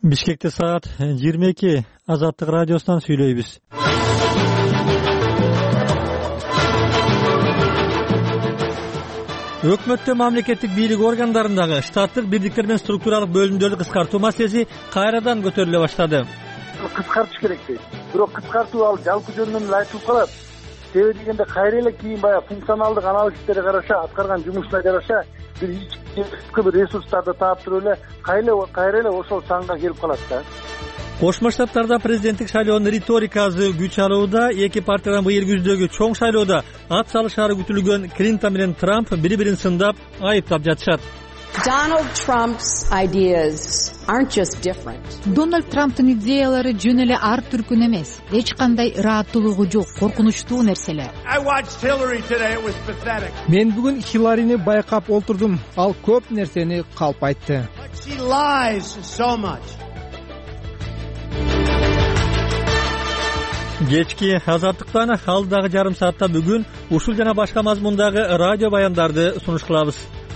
Бишкекте саат 22. Азаттык радиосунан сүйлөйбүз. Өкмөттө мамлекеттик бийлик органдарындагы штаттык бирдиктер менен структуралык бөлүмдөрдү кыскартуу маселеси кайрадан көтөрүлө баштады. Кыскартыш керек дейт. Бирок кыскартуу ал жалпы жөнүнөн эле айтылып калат. Себеби дегенде кайра эле кийин баягы функционалдык анализтерге караша, аткарган жумушуна жараша бир ресурстарды таап туруп эле кайра эле ошол санга келип калат да. Кошмо Штаттарда президенттик шайлоонун риторикасы күч алууда. Эки партиядан быйыл күздөгү чоң шайлоодо ат салышаары күтүлгөн Клинтон менен Трамп бири-бирин сындап, айыптап жатышат. Дональд Трамптын идеялары жөн эле ар түркүн эмес. Эч кандай ырааттуулугу жок, коркунучтуу нерселер. Мен бүгүн Хилларини байкап олтурдум. Ал көп нерсени калп айтты. Кечки Азаттыктан алдагы жарым саатта бүгүн ушул жана башка мазмундагы радио баяндарды сунуш кылабыз.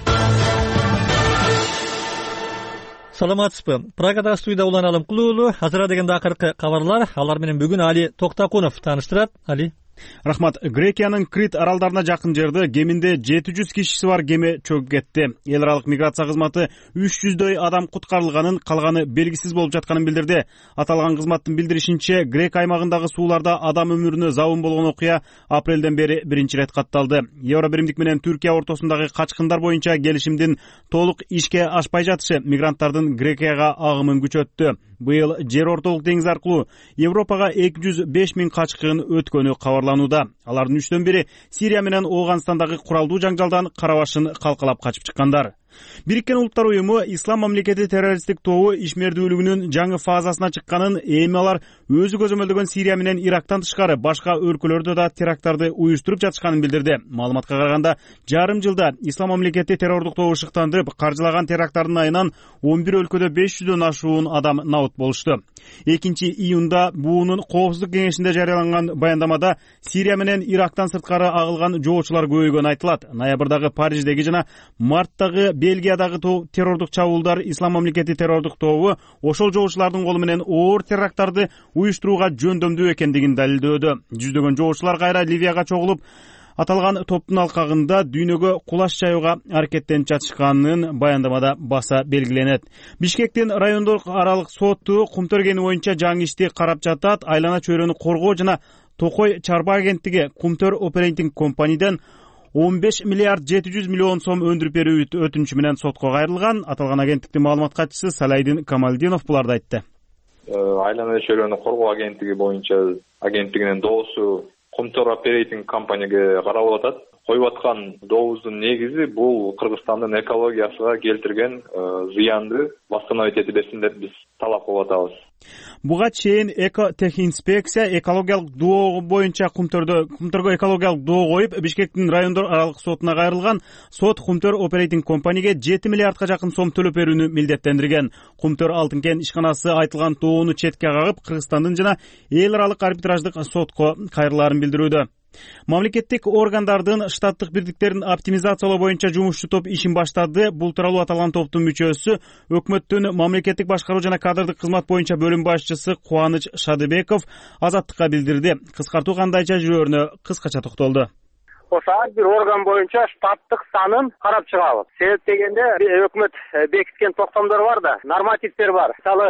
Саламатсызбы? Прагада студияда Улан Алымкулуулу. Азыра дегенде акыркы кабарлар. Алар менен бүгүн Али Токтакунов таныштырат. Али. Рахмат. Грекиянын Крит аралдарына жакын жерде кеминде 700 кишиси бар кеме чөгүп кетти. Эл аралык миграция кызматы 300дөй адам куткарылганын, калганы белгисиз болуп жатканын билдирди. Аталган кызматтын билдиришинче, Грек аймагындагы сууларда адам өмүрүнө забын болгон окуя апрелден бери биринчи ирет катталды. Евро биримдик менен Түркия ортосундагы качкындар боюнча келишимдин толук ишке ашпай жатышы мигранттардын Грекияга агымын күчөттү. Быйыл жер ортолук деңиз аркылуу Европага 205 000 качкын өткөнү кабарланууда. Алардын 3төн бири Сирия менен Ооганстандагы куралдуу жаңжалдан карабашын калкалап качып чыккандар. Бириккен Улуттар уюму Ислам мамлекети террористтик тобу ишмердүүлүгүнүн жаңы фазасына чыкканын, эми алар өзү көзөмөлдөгөн Сирия менен Ирактан тышкары башка өлкөлөрдө да теракттарды уюштуруп жатышканын билдирди. Маалыматка караганда, жарым жылда Ислам мамлекети террордук тобу шыктандырып, каржылаган теракттардын айынан 11 өлкөдө 500дөн ашуун адам набыт болушту. 2-июнда буунун коопсуздук кеңешинде жарыяланган баяндамада Сирия менен Ирактан сырткары агылган жоочулар көбөйгөнү айтылат. Ноябрдагы Париждеги жана марттагы Бельгиядагы террордук чабуулдар Ислам мамлекети террордук тобу ошол жоочулардын колу менен оор теракттарды уюштурууга жөндөмдүү экендигин далилдөөдө. Жүздөгөн жоочулар кайра Ливияга чогулуп, аталган топтун алкагында дүйнөгө кулаш чаюуга аракеттенип жатышканын баяндамада баса белгиленет. Бишкектин райондук аралык соту Кумтөр боюнча жаңы ишти карап жатат. Айлана чөйрөнү коргоо жана Токой чарба агенттиги Кумтөр Operating Company'ден 15 миллиард 700 миллион сом өндүрүп берүү өтүнүчү менен сотко кайрылган. Аталган агенттиктин маалымат катчысы Салайдин Камалдинов буларды айтты. Айлана чөйрөнү коргоо агенттиги боюнча агенттигинин доосу Кумтөр Operating Company'ге каралып атат. Коюп аткан дообуздун негизи бул Кыргызстандын экологиясына келтирген зыянды восстановить эте берсин деп биз талап кылып атабыз. Буга чейин Экотехинспекция экологиялык доо боюнча Кумтөргө экологиялык доо коюп, Бишкектин райондор аралык сотуна кайрылган. Сот Кумтөр Operating Company'ге 7 миллиардка жакын сом төлөп берүүнү милдеттендирген. Кумтөр Алтын кен ишканасы айтылган доону четке кагып, Кыргызстандын жана эл аралык арбитраждык сотко кайрылаарын билдирүүдө. Мамлекеттик органдардын штаттык бирдиктерин оптимизациялоо боюнча жумушчу топ ишин баштады. Бул тууралуу аталган топтун мүчөсү өкмөттүн мамлекеттик башкаруу жана кадрдык кызмат боюнча бөлүм башчысы Кубаныч Шадыбеков Азаттыкка билдирди. Кыскартуу кандайча жүрөөрүнө кыскача токтолду. Ошо ар бир орган боюнча штаттык санын карап чыгабыз. Себеп дегенде өкмөт бекиткен токтомдор бар да, нормативдер бар. Мисалы,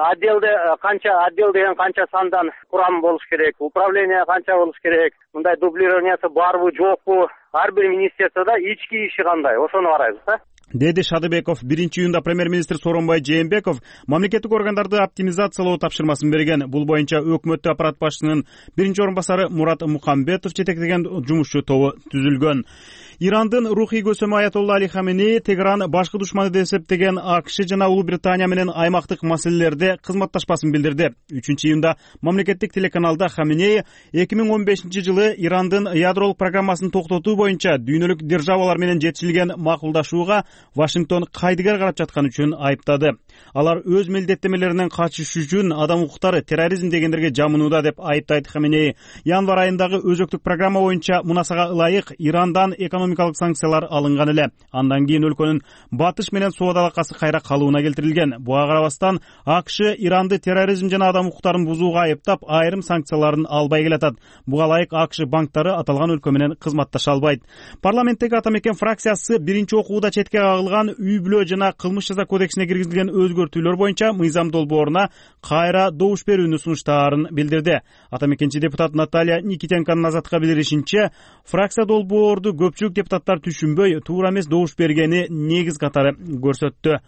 отдел деген канча сандан курам болуш керек, управление канча болуш керек, мындай дублированиясы барбы, жокпу, ар бир министерствода ички иши кандай, ошону карайбыз да. Деди Шадыбеков. 1-июнда премьер-министр Сооронбай Жээнбеков мамлекеттик органдарды оптимизациялоо тапшырмасын берген. Бул боюнча өкмөттүк аппарат башчысынын биринчи орун басары Мурат Мухамбетов жетектеген жумушчу тобу түзүлгөн. Ирандын рухий көсөмү Аятолла Али Хаменеи Тегеран башкы душманы деп эсептеген АКШ жана Улуу Британия менен аймактык маселелерде кызматташпасын билдирди. 3-июнда мамлекеттик телеканалда Хаменеи 2015-жылы Ирандын ядролук программасын токтотуу боюнча дүйнөлүк державалар менен жетишилген макулдашууга Вашингтон кайдыгер карап жаткан үчүн айыптады. Алар өз милдеттемелеринен качыш үчүн адам укуктары, терроризм дегендерге жамынууда деп айыптайт Хаменеи. Январь айындагы өзөктүк программа боюнча мунасага ылайык Ирандан экономик экономикалык санкциялар алынган эле. Андан кийин өлкөнүн батыш менен соода алакасы кайра калыбына келтирилген. Буга карабастан АКШ Иранды терроризм жана адам укуктарын бузууга айыптап, айрым санкцияларын албай келатат. Буга ылайык АКШ банктары аталган өлкө менен кызматташа албайт. Парламенттеги ата мекен фракциясы биринчи окууда четке кагылган үй бүлө жана кылмыш жаза кодексине киргизилген өзгөртүүлөр боюнча мыйзам долбооруна кайра добуш берүүнү сунуштаарын билдирди. Ата мекенчи депутат Наталья Никитенконун Азаттыкка билдиришинче, фракция долбоорду көпчүлүк депутаттар түшүнбөй, туура эмес добуш бергени негиз катары көрсөттү.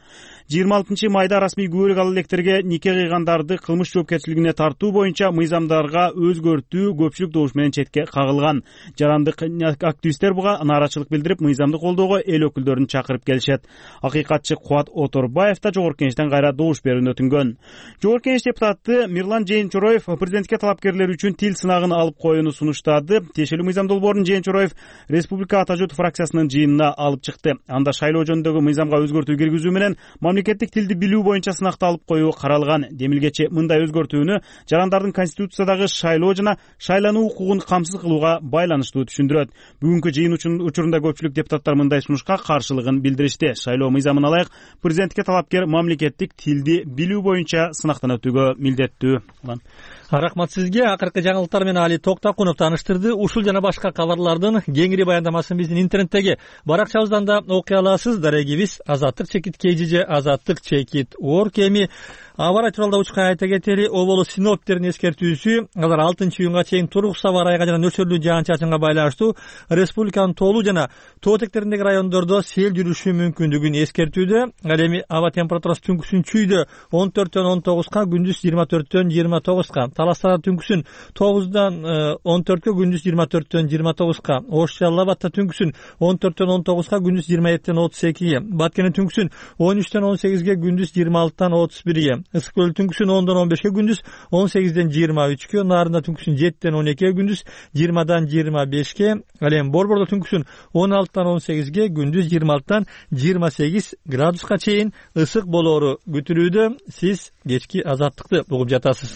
26 майда расмий күбөлүк ала электерге нике кыйгандарды кылмыш жоопкерчилигине тартуу боюнча мыйзамдарга өзгөртүү көпчүлүк добуш менен четке кагылган. Жарандык активисттер буга нааразычылык билдирип, мыйзамды колдоого эл өкүлдөрүн чакырып келишет. Акыйкатчы Кубат Оторбаев да Жогорку Кеңештен кайра добуш берүүнү өтүнгөн. Жогорку Кеңеш депутаты Мирлан Жээнчороев президентке талапкерлер үчүн тил сынагын алып коюуну сунуштады. Тиешелүү мыйзам долбоорун Жээнчороев Республика Ата журт фракциясынын жыйынына алып чыкты. Анда шайлоо жөнүндөгү мыйзамга өзгөртүү киргизүү менен мамлекеттик тилди билүү боюнча сынакты алып коюу каралган. Демилгечи мындай өзгөртүүнү жарандардын конституциядагы шайлоо жана шайлануу укугун камсыз кылууга байланыштуу түшүндүрөт. Бүгүнкү жыйын учурунда көпчүлүк депутаттар мындай сунушка каршылыгын билдиришти. Шайлоо мыйзамына ылайык президентке талапкер мамлекеттик тилди билүү боюнча сынактан өтүүгө милдеттүү. Рахмат сизге. Акыркы жаңылыктар менен Али Токтакунов тааныштырды. Ушул жана башка кабарлардын кеңири баяндамасын биздин интернеттеги баракчабыздан да окуй аласыз. Дарегибиз azattik.kg azattik.org эми аба ырайы тууралуу учка айта кетели. Оболу синоптиктердин эскертүүсү алар 6-июнга чейин турук саба айга жана нөсөрлүү жаан-чачынга байланыштуу республиканын тоолуу жана тоо этектериндеги райондордо сел жүрүшү мүмкүндүгүн эскертүүдө. Ал эми аба температурасы түнкүсүн чүйдө 14-19га, күндүз 24-29га, Таластада түнкүсүн 9-дан 14-кө, күндүз 24-29га, Ош Жалал Абадта түнкүсүн 14-19га, күндүз 27-32ге, Баткенде түнкүсүн 13-18ге, күндүз 26-31ге, Ысык көл түнкүсүн 10-15ге, күндүз 18-23ге, Нарында түнкүсүн 7-12ге, күндүз 20-25ге, ал эми Борбордо түнкүсүн 16-18ге, күндүз 26-28 градуска чейин ысык болоору күтүлүүдө. Сиз кечки азаттыкты угуп жатасыз.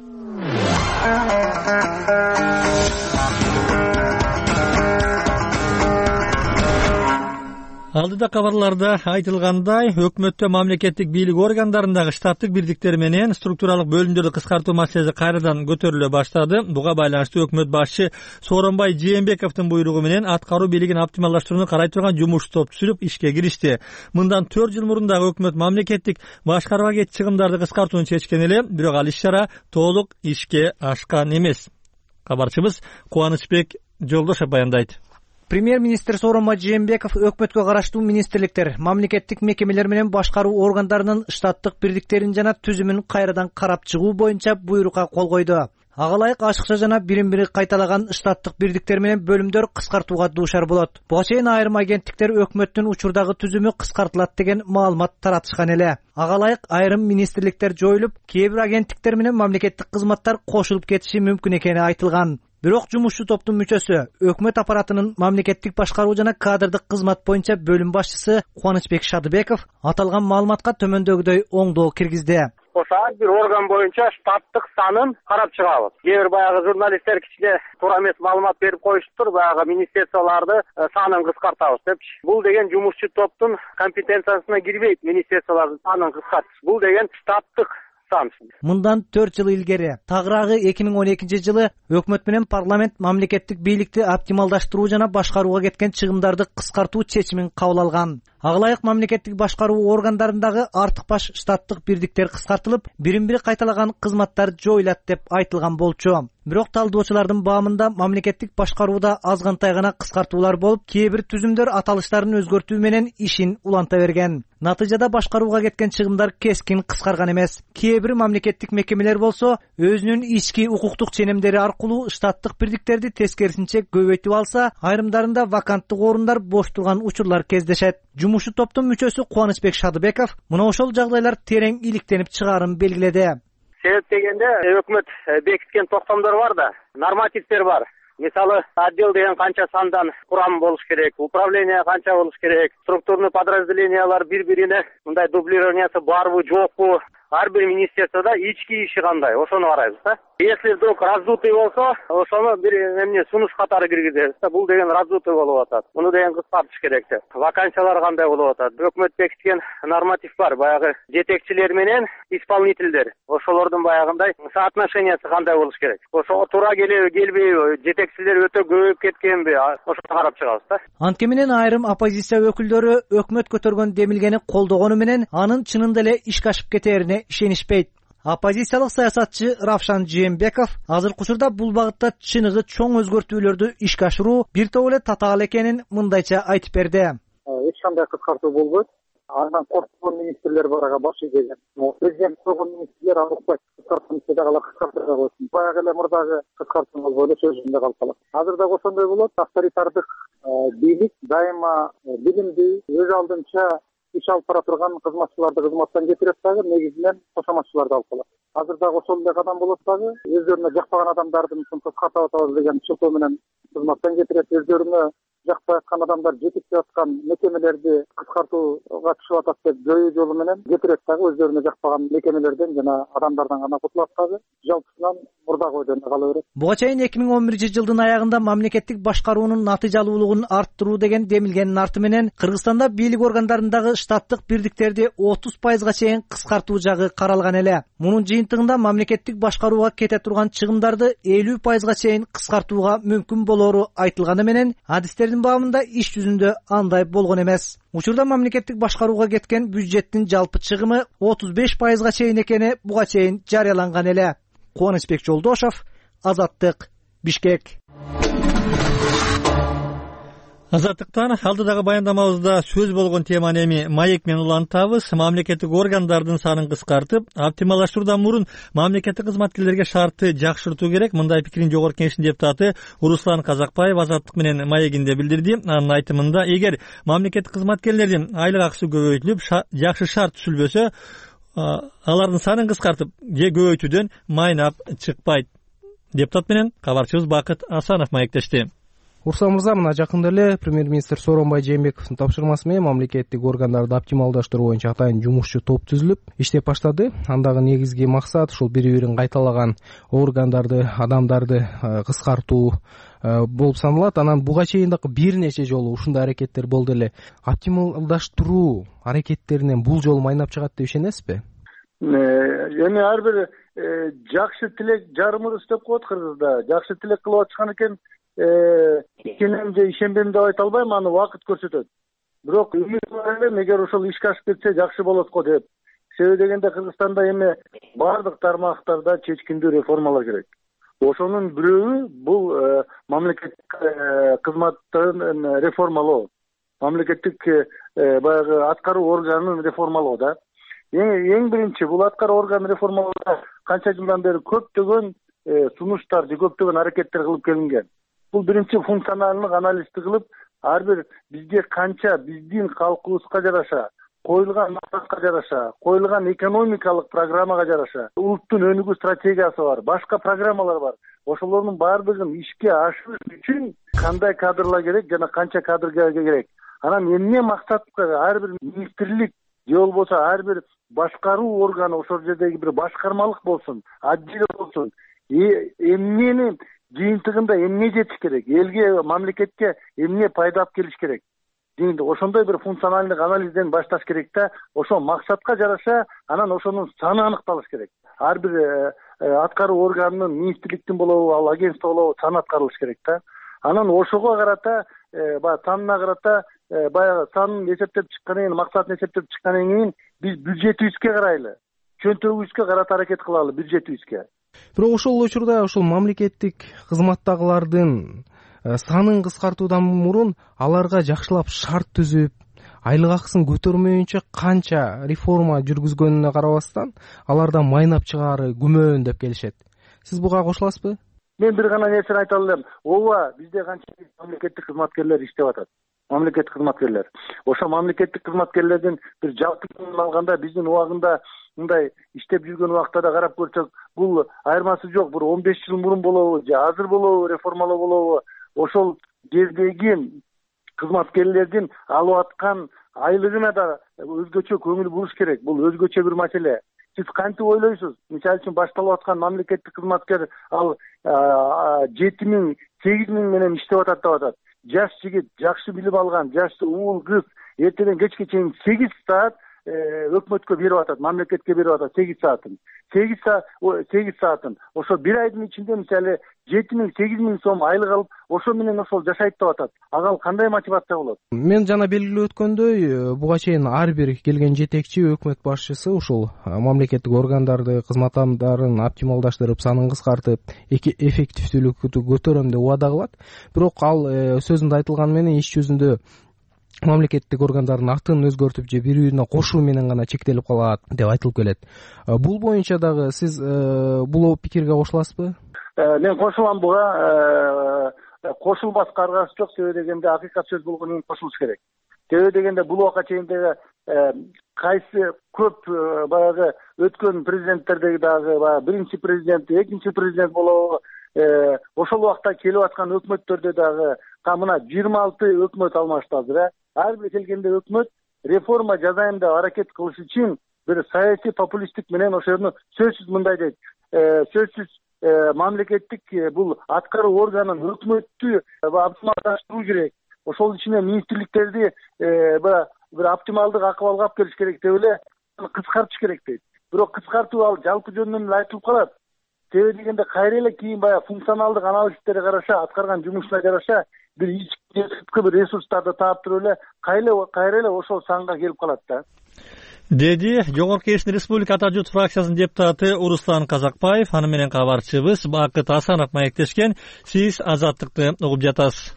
Алдыда кабарларда айтылгандай, өкмөттө мамлекеттик бийлик органдарындагы штаттык бирдиктер менен структуралык бөлүмдөрдү кыскартуу маселеси кайрадан көтөрүлө баштады. Буга байланыштуу өкмөт башчы Сооронбай Жээнбековдун буйругу менен аткаруу бийлигин оптималдаштырууну карай турган жумуш топ түзүлүп ишке киришти. Мындан 4 жыл мурун дагы өкмөт мамлекеттик башкарууга кетчү чыгымдарды кыскартууну чечкен эле, бирок ал иш-чара толук ишке ашкан эмес. Кабарчыбыз Кубанычбек Жолдошев баяндайт. Премьер-министр Сооронбай Жээнбеков өкмөткө караштуу министрликтер, мамлекеттик мекемелер менен башкаруу органдарынын штаттык бирдиктерин жана түзүмүн кайрадан карап чыгуу боюнча буйрукка кол койду. Ага ылайык ашыкча жана бирин-бири кайталаган штаттык бирдиктер менен бөлүмдөр кыскартууга дуушар болот. Буга чейин айрым агенттиктер өкмөттүн учурдагы түзүмү кыскартылат деген маалымат таратышкан эле. Ага ылайык айрым министрликтер жоюлуп, кээ бир агенттиктер менен мамлекеттик кызматтар кошулуп кетиши мүмкүн экени айтылган. Бирок жумушчу топтун мүчөсү, өкмөт аппаратынын мамлекеттик башкаруу жана кадрдык кызмат боюнча бөлүм башчысы Кубанычбек Шадыбеков аталган маалыматка төмөндөгүдөй оңдоо киргизди. Ошо ар бир орган боюнча штаттык санын карап чыгабыз. Кээ бир баягы журналисттер кичине туура эмес маалымат берип коюшуптур, баягы министрликтарды санын кыскартабыз депчи. Бул деген жумушчу топтун компетенциясына кирбейт, министрликтардын санын кыскартыш. Бул деген штаттык. Мындан 4 жыл илгери, тагыраагы 2012 жылы өкмөт менен парламент мамлекеттик бийликти оптималдаштыруу жана башкарууга кеткен чыгымдарды кыскартуу чечимин кабыл алган. Ага ылайык мамлекеттик башкаруу органдарындагы артык баш штаттык бирдиктер кыскартылып, бирин-бири кайталаган кызматтар жоюлат деп айтылган болчу. Бирок талдоочулардын баамында мамлекеттик башкарууда азгантай гана кыскартуулар болуп, кээ бир түзүмдөр аталыштарын өзгөртүү менен ишин уланта берген. Натыйжада башкарууга кеткен чыгымдар кескин кыскарган эмес. Кээ бир мамлекеттик мекемелер болсо, өзүнүн ички укуктук ченемдери аркылуу штаттык бирдиктерди тескерисинче көбөйтүп алса, айрымдарында ваканттык орундар бош турган учурлар кездешет. Жумушчу топтун мүчөсү Кубанычбек Шадыбеков мына ошол жагдайлар терең иликтенип чыгаарын белгиледи. Себеп дегенде өкмөт бекиткен токтомдор бар да, нормативдер бар. Мисалы, отдел деген канча сандан курам болуш керек, управление канча болуш керек, структурный подразделениялар бири-бирине мындай дублированиясы барбы, жокпу, ар бир министерстводо ички иши кандай, ошону карайбыз да. Если вдруг раздутый болсо, ошону бир эмне сунуш катары киргизебиз да. Бул деген раздутый болуп атат. Муну деген кыскартыш керек деп. Вакансиялар кандай болуп атат? Өкмөт бекиткен норматив бар, баягы жетекчилер менен исполнительдер. Ошолордун баягындай соотношениясы кандай болуш керек? Ошого туура келбейби? Жетекчилер өтө көбөйүп кеткенби? Ошону карап чыгабыз да. Анткени менен айрым оппозиция өкүлдөрү өкмөт көтөргөн демилгени колдогону менен анын чынында эле ишке ашып кетерине ишенишпейт. Оппозициялык саясатчы Равшан Жээнбеков азыркы учурда бул багытта чыныгы чоң өзгөртүүлөрдү ишке ашыруу бир топ эле татаал экенин мындайча айтып берди. Эч кандай кыскартуу болбойт. Андан корккон министрлер бар, ага баш ийген. Президент койгон министрлер укпайт. Кыскартууну дагы кыскартырга койсун. Баягы эле мурдагы кыскартуу болбой эле сөзүндө калып калат. Азыр дагы ошондой болот. Авторитардык бийлик дайыма билимди өз алдынча иш алып бара турган кызматчыларды кызматтан кетирет дагы, негизинен кошоматчыларды алып калат. Азыр дагы ошол эле кадам болот дагы. Өздөрүнө жакпаган адамдардын кыскартып атабыз деген шылтоо менен кызматтан кетирет. Өздөрүнө жакпай аткан адамдар жетип аткан мекемелерди кыскартууга түшүп атат деп жойуу жолу менен кетирет дагы. Өздөрүнө жакпаган мекемелерден жана адамдардан гана кутулат дагы. Жалпысынан мурдагы ойдон кала берет. Буга чейин 2011-жылдын аягында мамлекеттик башкаруунун натыйжалуулугун арттыруу деген демилгенин арты менен Кыргызстанда бийлик органдарындагы штаттык бирдиктерди 30%га чейин кыскартуу жагы каралган эле. Мунун жыйынтыгында мамлекеттик башкарууга кете турган чыгымдарды 50%га чейин кыскартууга мүмкүн болору айтылганы менен адистердин баамында иш жүзүндө андай болгон эмес. Учурда мамлекеттик башкарууга кеткен бюджеттин жалпы чыгымы 35%га чейин экени буга чейин жарыяланган эле. Кубанычбек Жолдошов, Азаттык, Бишкек. Азаттыктан алдыдагы баяндамабызда сөз болгон теманы эми маек менен улантабыз. Мамлекеттик органдардын санын кыскартып, оптималдаштыруудан мурун мамлекеттик кызматкерлерге шартты жакшыртуу керек. Мындай пикирин Жогорку Кеңештин депутаты Руслан Казакбаев Азаттык менен маегинде билдирди. Анын айтымында, эгер мамлекеттик кызматкерлердин айлык акысы көбөйтүлүп, жакшы шарт түзүлбөсө, алардын санын кыскартып же көбөйтүүдөн майнап чыкпайт. Депутат менен кабарчыбыз Бакыт Асанов маектешти. Урсан мырза, мына жакында эле премьер-министр Сооронбай Жээнбековдун тапшырмасы менен мамлекеттик органдарды оптималдаштыруу боюнча атайын жумушчу топ түзүлүп иштеп баштады. Андагы негизги максат ушул бири-бирин кайталаган органдарды, адамдарды кыскартуу болуп саналат. Анан буга чейин дагы бир нече жолу ушундай аракеттер болду эле. Оптималдаштыруу аракеттеринен бул жолу майнап чыгат деп ишенесизби? Эми ар бир жакшы тилек жарымыр деп коет Кыргызда. Жакшы тилек кылып атышкан экен, ишенем же ишенбейм деп айта албайм, аны убакыт көрсөтөт. Бирок үмүт бар элем, эгер ошол ишке ашып кетсе жакшы болот го деп. Себеби дегенде Кыргызстанда эми бардык тармактарда чечкиндүү реформалар керек. Ошонун бирөөү бул мамлекеттик кызматтын реформалоо, мамлекеттик баягы аткаруу органын реформалоо да. Эң биринчи бул аткаруу органын реформалоодо канча жылдан бери көптөгөн сунуштар же көптөгөн аракеттер кылып келинген. Бул биринчи функционалдык анализди кылып, ар бир бизге канча биздин калкыбызга жараша, коюлган максатка жараша, коюлган экономикалык программага жараша, улуттун өнүгүү стратегиясы бар, башка программалар бар. Ошолордун баардыгын ишке ашыруу үчүн кандай кадрлар керек жана канча кадр керек. Анан эмне максатка ар бир министрлик же болбосо ар бир башкаруу органы ошол жердеги бир башкармалык болсун, отдел болсун, эмнени жыйынтыгында эмне жетиш керек, элге, мамлекетке эмне пайда алып келиш керек. Ошондой бир функционалдык анализден башташ керек да, ошол максатка жараша анан ошонун саны аныкталыш керек. Ар бир аткаруу органынын, министрликтин болобу, ал агентство болобу сан аткарылыш керек да. Анан ошого карата, баягы санына карата, баягы санын эсептеп чыккандан кийин, максатын эсептеп чыккандан кийин биз бюджетибизге карайлы, чөнтөгүбүзгө карата аракет кылалы, бюджетибизге. Бирок ошол учурда ошол мамлекеттик кызматтагылардын санын кыскартуудан мурун аларга жакшылап шарт түзүп, айлык акысын көтөрмөйүнчө канча реформа жүргүзгөнүнө карабастан алардан майнап чыгаары күмөн деп келишет. Сиз буга кошуласызбы? Мен бир гана нерсени айта алам. Ооба, бизде канча мамлекеттик кызматкерлер иштеп атат. Мамлекеттик кызматкерлер. Ошо мамлекеттик кызматкерлердин бир жалпы алганда биздин убагында мындай иштеп жүргөн убакта да карап көрсөк, бул айырмасы жок. Бир 15 жыл мурун болобу, же азыр болобу, реформалоо болобу, ошол жердеги кызматкерлердин алып аткан айлыгына да өзгөчө көңүл буруш керек. Бул өзгөчө бир маселе. сиз кантип ойлойсуз? Мисалы үчүн башталып аткан мамлекеттик кызматкер ал 7.000 8.000 менен иштеп атат деп атат. Жаш жигит, жакшы билим алган, жаш уул кыз эртеден кечке чейин 8 саат өкмөткө берип атат, мамлекетке берип атат 8 саатын. 8 саатын. Ошо бир айдын ичинде мисалы 7.000 8.000 сом айлык алып, ошо менен ошол жашайт деп атат. Ага кандай мотивация болот? Мен жана белгилеп өткөндөй, буга чейин ар бир келген жетекчи өкмөт башчысы ушул мамлекеттик органдарды, кызмат адамдарын оптималдаштырып, санын кыскартып, эффективдүүлүктү көтөрөм деп убада кылат. Бирок ал сөзүндө айтылганы менен иш жүзүндө мамлекеттик органдардын атын өзгөртүп же бири-бирине кошуу менен гана чектелип калат деп айтылып келет. Бул боюнча дагы сиз бул пикирге кошуласызбы? Мен кошулам буга. Кошулбаска аргасы жок. Себеби дегенде акыйкат сөз болгондон кийин кошулуш керек. Себеби дегенде бул убакка чейин кайсы көп баягы өткөн президенттердеги дагы баягы биринчи президент, экинчи президент болобу, ошол убакта келип аткан өкмөттөрдө дагы мына 26 өкмөт алмашты азыр. Ар бир келгенде өкмөт реформа жасайм деп аракет кылыш үчүн бир саясий популисттик менен ошону сөзсүз мындай дейт. Сөзсүз мамлекеттик бул аткаруу органын өкмөттү оптималдаштыруу керек. Ошол ичине министрликтерди бир оптималдык акыбалга алып келиш керек деп эле кыскартыш керек дейт. Бирок кыскартуу ал жалпы жөнүнөн айтылып калат. Себеби дегенде кайра эле кийин баягы функционалдык анализтерге караша, аткарган жумушуна жараша бир бир ресурстарды таап туруп эле кайра эле ошол санга келип калат да. Деди Жогорку Кеңештин Республика Ата журт фракциясынын депутаты Уруслан Казакбаев. Аны менен кабарчыбыз Бакыт Асанов маектешкен. Сиз Азаттыкты угуп жатасыз.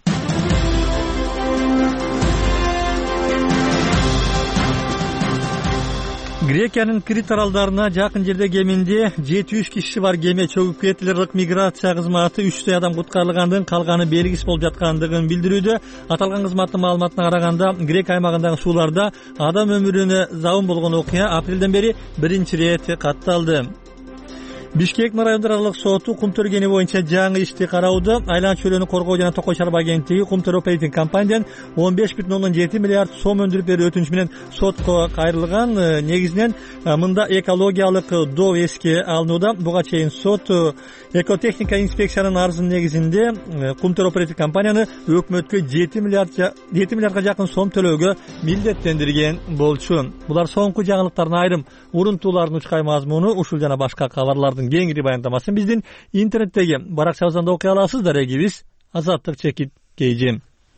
Грекиянын Крит аралдарына жакын жерде кеминде 700 кишиси бар кеме чөгүп кетти. Ырык миграция кызматы 300 адам куткарылгандыгын, калганы белгисиз болуп жаткандыгын билдирүүдө. Аталган кызматтын маалыматына караганда, Грек аймагындагы сууларда адам өмүрүнө забын болгон окуя апрелден бери биринчи ирет катталды. Бишкек райондор аралык соту Кумтөр кени боюнча жаңы ишти кароодо. Айлан чөлөнү коргоо жана токой чарба агенттиги Кумтөр Operating компаниядан 15,7 миллиард сом өндүрүп берүү өтүнүчү менен сотко кайрылган. Негизинен мында экологиялык доо эске алынууда. Буга чейин сот экотехника инспекциянын арызынын негизинде Кумтөр Operating компанияны өкмөткө 7 миллиардга жакын сом төлөөгө милдеттендирген болчу. Булар соңку жаңылыктардын айрым урунтуулардын учкай мазмуну. Ушул жана башка кабарлардын кеңири баяндамасын биздин интернеттеги баракчабыздан да окуй аласыз. Дарегибиз Азаттык чекит KG.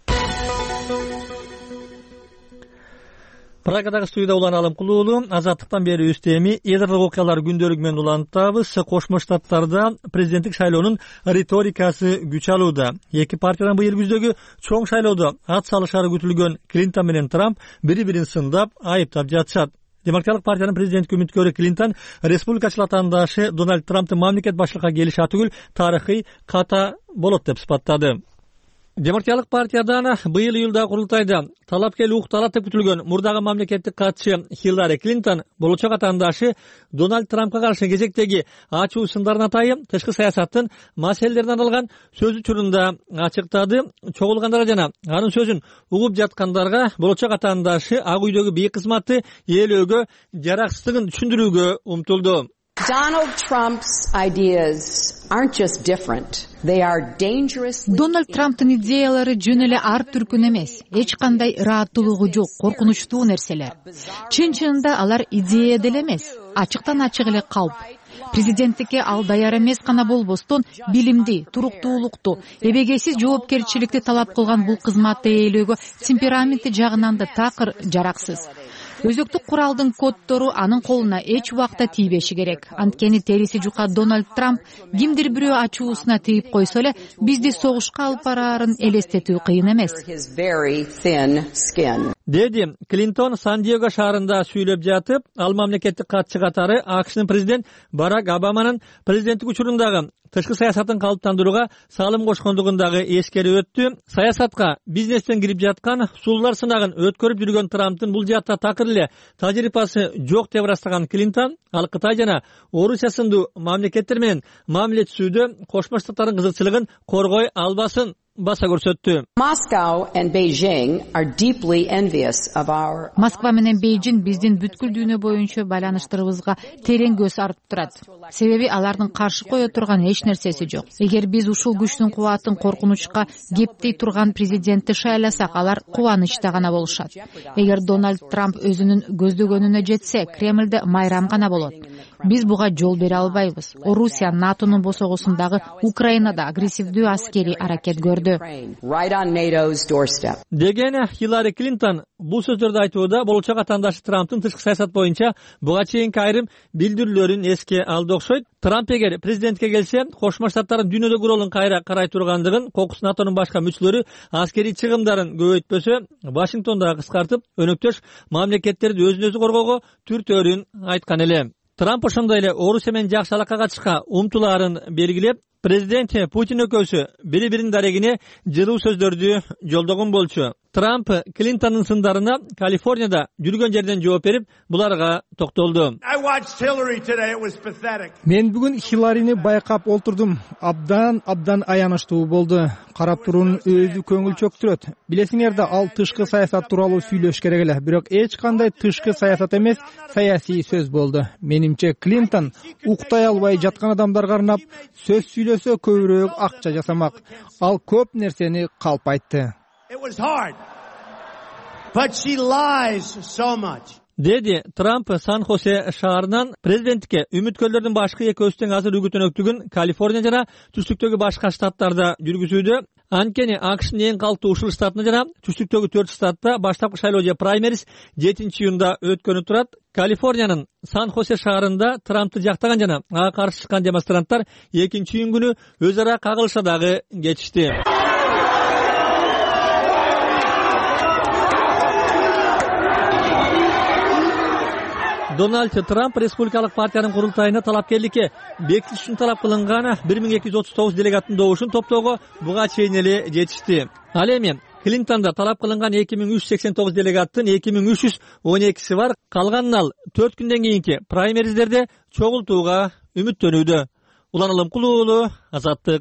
Прагадагы студияда Улан Алымкулуулу. Азаттыктан бери үстеми эдерлик окуялар күндөлүгү менен улантабыз. Кошмо Штаттарда президенттик шайлоонун риторикасы күч алууда. Эки партиядан быйыл күздөгү чоң шайлоодо ат салышары күтүлгөн Клинтон менен Трамп бири-бирин сындап, айыптап жатышат. Демократиялык партиянын президенттик үмүткөрү Клинтон республикачыл атаандашы Дональд Трамптын мамлекет баштыкка келиши атүгүл тарыхый ката болот деп сыпаттады. Демократиялык партиядан быйыл июлда курултайда талапкер укталат деп күтүлгөн мурдагы мамлекеттик катчы Хиллари Клинтон болочок атаандашы Дональд Трампка каршы кезектеги ачуу сындарын атайын тышкы саясаттын маселелерине арналган сөз учурунда ачыктады. Чогулгандарга жана анын сөзүн угуп жаткандарга болочок атаандашы Ак үйдөгү бийик кызматты ээлөөгө жараксыздыгын түшүндүрүүгө умтулду. Donald Trump's ideas aren't just different. They are dangerous. Дональд Трамптын идеялары жөн эле ар түркүн эмес. Эч кандай ырааттуулугу жок, коркунучтуу нерселер. Чын-чынында алар идея деле эмес, ачыктан ачык эле калп. Президенттикке ал даяр эмес гана болбостон, билимди, туруктуулукту, эбегейсиз жоопкерчиликти талап кылган бул кызматты ээлөөгө темпераменти жагынан да такыр жараксыз. Өзөктүк куралдын коддору анын колуна эч убакта тийбеши керек. Анткени териси жука Дональд Трамп кимдир бирөө ачуусуна тийип койсо эле бизди согушка алып бараарын элестетүү кыйын эмес. Деди Клинтон Сан-Диего шаарында сүйлөп жатып, ал мамлекеттик катчы катары АКШнын президент Барак Обаманын президенттик учурундагы тышкы саясатын калыптандырууга салым кошкондугун дагы эскерип өттү. Саясатка бизнестен кирип жаткан, сулуулар сынагын өткөрүп жүргөн Трамптын бул жаатта такыр эле тажрыйбасы жок деп ырастаган Клинтон, ал Кытай жана Орусия сындуу мамлекеттер менен мамиле түзүүдө Кошмо Штаттардын кызыкчылыгын коргой албасын баса көрсөттү. Moscow and Beijing are deeply envious of our Москва менен Бейжин биздин бүткүл дүйнө боюнча байланыштарыбызга терең көз артып турат. Себеби алардын каршы кое турган эч нерсеси жок. Эгер биз ушул күчтүн кубатын коркунучка кептей турган президентти шайласак, алар кубанычта гана болушат. Эгер Дональд Трамп өзүнүн көздөгөнүнө жетсе, Кремлде майрам гана болот. Биз буга жол бере албайбыз. Орусия НАТОнун босогосундагы Украинада агрессивдүү аскерий аракет көрдү. Деген Хиллари Клинтон бул сөздөрдү айтууда болочок атаандашы Трамптын тышкы саясат боюнча буга чейинки айрым билдирүүлөрүн эске алды окшойт. Трамп эгер президентке келсе, Кошмо Штаттардын дүйнөдөгү ролун кайра карай тургандыгын, кокус НАТОнун башка мүчөлөрү аскерий чыгымдарын көбөйтпөсө, Вашингтонда кыскартып, өнөктөш мамлекеттерди өзүн өзү коргоого түртөөрүн айткан эле. Трамп ошондой эле Орусия менен жакшы алака катышка умтулаарын белгилеп, президент Путин экөөсү бири-биринин дарегине жылуу сөздөрдү жолдогон болчу. Трамп Клинтондун сындарына Калифорнияда жүргөн жерден жооп берип, буларга токтолду. Мен бүгүн Хилларини байкап олтурдум. Абдан аянычтуу болду. Карап туруун өзү көңүл чөктүрөт. Билесиңер да, ал тышкы саясат тууралуу сүйлөш керек эле. Бирок эч кандай тышкы саясат эмес, саясий сөз болду. Менимче Клинтон уктай албай жаткан адамдарга арнап сөз сүйлөсө көбүрөөк акча жасамак. Ал көп нерсени калп айтты. Деди Трамп Сан-Хосе шаарынан президенттикке үмүткөрлөрдүн башкы экөөсү тең азыр үгүтөнөктүгүн Калифорния жана түштүктөгү башка штаттарда жүргүзүүдө. Анткени АКШнын эң калктуу ушул штатында жана түштүктөгү 4 штатта баштапкы шайлоо же праймериз 7-июнда өткөнү турат. Калифорниянын Сан-Хосе шаарында Трампты жактаган жана ага каршы чыккан демонстранттар 2-июнь күнү өз ара кагылыша дагы кетишти. Дональд Трамп Республикалык партиянын курултайына талапкерликке бекитиш үчүн талап кылынган 1239 делегаттын добушун топтоого буга чейин эле жетишти. Ал эми Клинтонда талап кылынган 2389 делегаттын 2312си бар. Калганын ал 4 күндөн кийинки праймериздерде чогултууга үмүттөнүүдө. Улан Алымкулуу, Азаттык.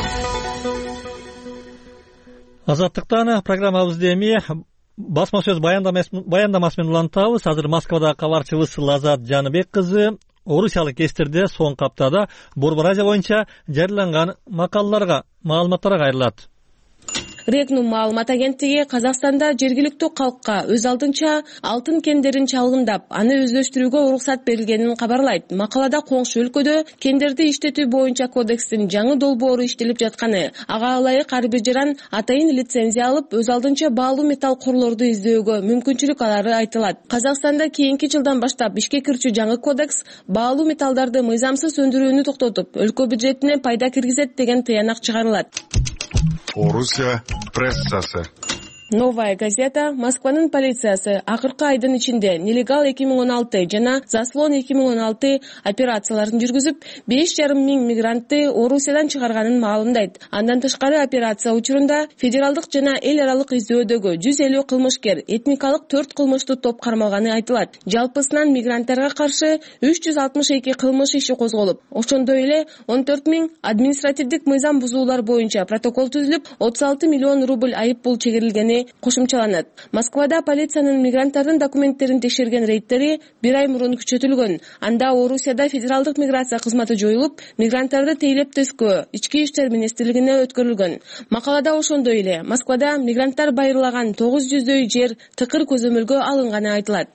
Азаттыктан программабызды эми басма сөз баяндамасы менен улантабыз. Азыр Москвада кабарчыбыз Лазат Жаныбек кызы орусиялык эстерде соңку аптада Борбор Азия боюнча жарыяланган макалаларга, маалыматтарга кайрылат. Регнум маалымат агенттиги Казакстанда жергиликтүү калкка өз алдынча алтын кендерин чалгындап, аны өздөштүрүүгө уруксат берилгенин кабарлайт. Макалада коңшу өлкөдө кендерди иштетүү боюнча кодекстин жаңы долбоору иштелип жатканы, ага ылайык ар бир жаран атайын лицензия алып, өз алдынча баалуу металл курлорду издөөгө мүмкүнчүлүк алары айтылат. Казакстанда кийинки жылдан баштап ишке кирчү жаңы кодекс баалуу металлдарды мыйзамсыз өндүрүүнү токтотуп, өлкө бюджетине пайда киргизет деген тыянак чыгарылат. Орусия прессасы. Новая газета Москванын полициясы акыркы айдын ичинде Нелегал 2016 жана Заслон 2016 операцияларын жүргүзүп, 5,5 миң мигрантты Орусиядан чыгарганын маалымдайт. Андан тышкары операция учурунда федералдык жана эл аралык издөөдөгү 150 кылмышкер, этникалык 4 кылмыштуу топ кармалганы айтылат. Жалпысынан мигранттарга каршы 362 кылмыш иши козголуп, ошондой эле 14 миң административдик мыйзам бузуулар боюнча протокол түзүлүп, 36 миллион рубль айып пул чегерилгени кошумчаланат. Москвада полициянын мигранттардын документтерин текшерген рейдтери 1 ай мурун күчөтүлгөн. Анда Орусияда федералдык миграция кызматы жоюлуп, мигранттарды тейлеп төскө Ички иштер министрлигине өткөрүлгөн. Макалада ошондой эле Москвада мигранттар байырлаган 900дөй жер тыкыр көзөмөлгө алынганы айтылат.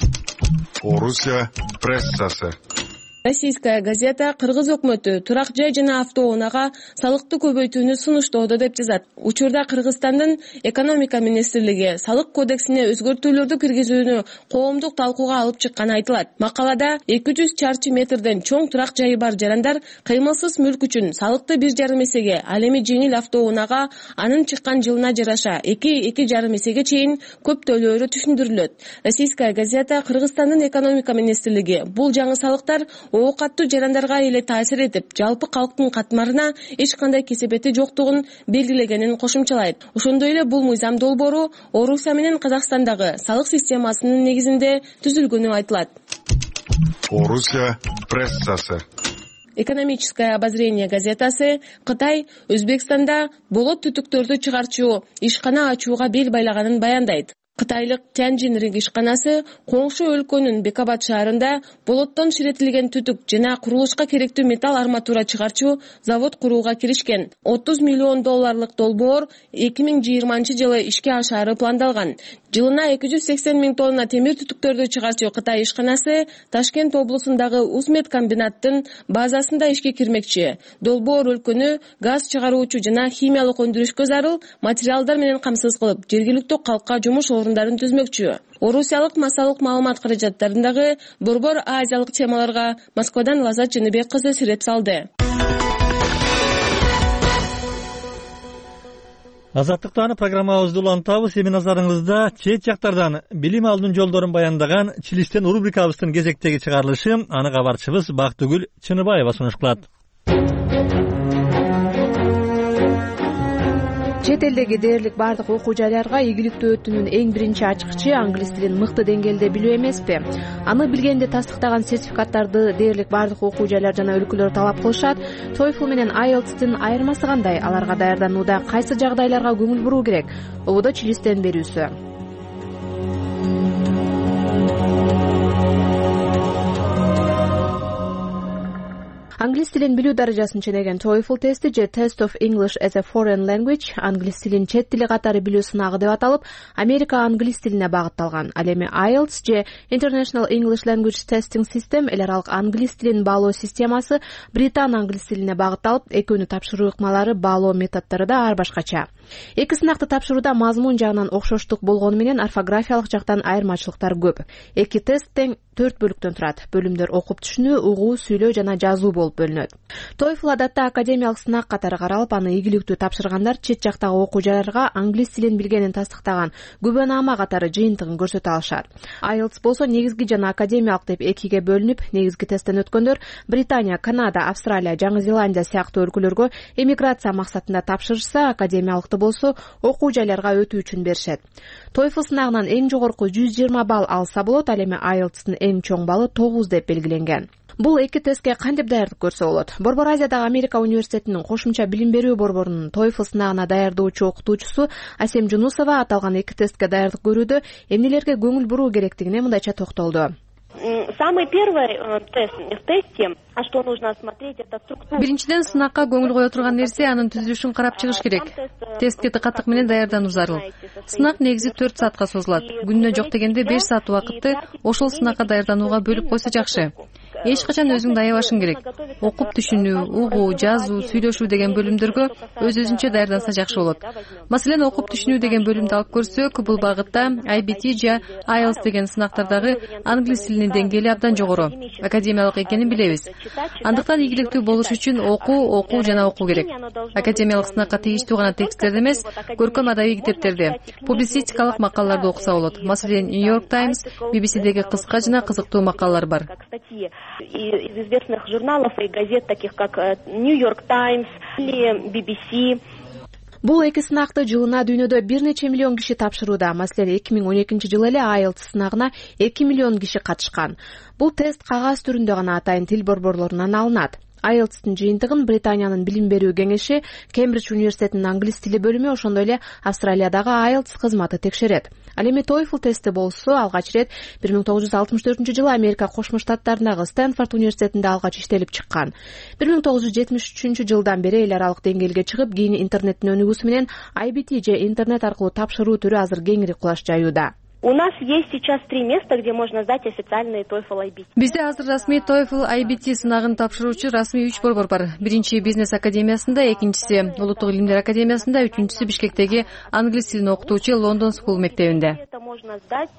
Орусия прессасы. Российская газета кыргыз өкмөтү турак жай жана автоунаага салыкты көбөйтүүнү сунуштоодо деп жазат. Учурда Кыргызстандын экономика министрлиги салык кодексине өзгөртүүлөрдү киргизүүнү коомдук талкууга алып чыкканы айтылат. Макалада 200 чарчы метрден чоң турак жайы бар жарандар кыймылсыз мүлк үчүн салыкты 1,5 эсеге, ал эми жеңил автоунаага анын чыккан жылына жараша 2,5 эсеге чейин көп төлөөрү түшүндүрүлөт. Российская газета Кыргызстандын экономика министрлиги бул жаңы салыктар оокаттуу жарандарга эле таасир этип, жалпы калктын катмарына эч кандай кесепети жоктугун белгилегенин кошумчалайт. Ошондой эле бул мыйзам долбоору Орусия менен Казакстандагы салык системасынын негизинде түзүлгөнү айтылат. Орусия прессасы. Экономическое обозрение газетасы Кытай Өзбекстанда болот түтүктөрдү чыгарчу ишкана ачууга бел байлаганын баяндайт. Кытайлык Тяньжин ринг ишканасы коңшу өлкөнүн Бекабад шаарында болоттон ширетилген түтүк жана курулушка керектүү металл арматура чыгарчу завод курууга киришкен. $30 миллион долбоор 2020 жылы ишке ашаары пландалган. Жылына 280 000 тонна темир түтүктөрдү чыгарчу Кытай ишканасы Ташкент облусундагы Узмед комбинаттын базасында ишке кирмекчи. Долбоор өлкөнү газ чыгаруучу жана химиялык өндүрүшкө зарыл материалдар менен камсыз кылып, жергиликтүү калкка жумуш орундарын түзмөкчү. Орусиялык массалык маалымат каражаттарындагы борбор азиялык темаларга Москвадан Лазат Жөнөбек кызы сиреп салды. Азаттыктан программабызды улантабыз. Эми назарыңызда чет жактардан билим алуунун жолдорун баяндаган Чилиштен рубрикабыздын кезектеги чыгарылышы. Аны кабарчыбыз Бактыгүл Чыныбаева сунуш кылат. Чет элдеги дээрлик бардык окуу жайларга ийгиликтүү өтүүнүн эң биринчи ачкычы англис тилин мыкты деңгээлде билүү эмеспи? Аны билгенди тастыктаган сертификаттарды дээрлик бардык окуу жайлар жана өлкөлөр талап кылышат. TOEFL менен IELTS'тин айырмасы кандай? Аларга даярданууда кайсы жагдайларга көңүл буруу керек? Ободо Чилистен берүүсү. Англис тилин билүү даражасын ченеген TOEFL тести же Test of English as a Foreign Language англис тилин чет тили катары билүү сынагы деп аталып, Америка англис тилине багытталган. Ал эми IELTS же International English Language Testing System эл аралык англис тилин баалоо системасы Британ англис тилине багытталып, экөөнүн тапшыруу ыкмалары, баалоо методдору да ар башкача. Эки сынакты тапшырууда мазмун жагынан окшоштук болгону менен орфографиялык жактан айырмачылыктар көп. Эки тест тең 4 бөлүктөн турат. Бөлүмдөр окуп түшүнүү, угуу, сүйлөө жана жазуу болуп бөлүнөт. TOEFL адатта академиялык сынак катары каралып, аны ийгиликтүү тапшыргандар чет жактагы окуу жайларга англис тилин билгенин тастыктаган күбөнаама катары жыйынтыгын көрсөтө алышат. IELTS болсо негизги жана академиялык деп экиге бөлүнүп, негизги тесттен өткөндөр Британия, Канада, Австралия, Жаңы Зеландия сыяктуу өлкөлөргө эмиграция максатында тапшырышса, академиялыкты болсо окуу жайларга өтүү үчүн беришет. TOEFL сынагынан эң жогорку 120 балл алса болот, ал эми IELTS'тын эң чоң баллы 9 деп белгиленген. Бул эки тестке кантип даярдык көрсө болот? Борбор Азиядагы Америка университетинин кошумча билим берүү борборунун TOEFL сынагына даярдоочу окутуучусу Асем Жунусова аталган эки тестке даярдык көрүүдө эмнелерге көңүл буруу керектигине мындайча токтолду. Самый первый тест в тесте, а что нужно смотреть, это структура. Биринчиден сынакка көңүл кое турган нерсе анын түзүлүшүн карап чыгыш керек. Тестке дыкаттык менен даярдануу зарыл. Сынак негизи 4 саатка созулат. Күнүнө жок дегенде 5 саат убакытты ошол сынакка даярданууга бөлүп койсо жакшы. Эч качан өзүңдү аябашың керек. Окуп түшүнүү, угуу, жазуу, сүйлөшүү деген бөлүмдөргө өз-өзүнчө даярданса жакшы болот. Маселен, окуп түшүнүү деген бөлүмдү алып көрсөк, бул багытта IBT же IELTS деген сынактардагы англис тилинин деңгээли абдан жогору. Академиялык экенин билебиз. Андыктан игиликтүү болуш үчүн окуу жана окуу керек. Академиялык сынакка тийиштүү гана тексттерди эмес, көркөм адабий китептерди, публицистикалык макалаларды окуса болот. Маселен, New York Times, BBC-деги кыска жана кызыктуу макалалар бар. Из известных журналов и газет, таких как New York Times или BBC. Бул эки сынакты жылына дүйнөдө бир нече миллион киши тапшырууда. Маселен, 2012 жылы эле IELTS сынагына 2 миллион киши катышкан. Бул тест кагаз түрүндө гана атайын тил борборлорунан алынат. IELTS'тын жыйынтыгын Британиянын билим берүү кеңеши, Кембридж университетинин англис тили бөлүмү, ошондой эле Австралиядагы IELTS кызматы текшерет. Ал эми TOEFL тести болсо, алгач ирет 1964 жылы Америка Кошмо Штаттарындагы Стэнфорд университетинде алгач иштелип чыккан. 1973 жылдан бери эл аралык деңгээлге чыгып, кийин интернеттин өнүгүүсү менен IBT же интернет аркылуу тапшыруу түрү азыр кеңири кулаш жаюуда. У нас есть сейчас 3 места, где можно сдать официальные TOEFL IBT. Бизде азыр расмий TOEFL IBT сынагын тапшыруучу расмий 3 борбор бар. Биринчи бизнес академиясында, экинчиси Улуттук илимдер академиясында, үчүнчүсү Бишкектеги англис тилин окутуучу Лондон School мектебинде. Это можно сдать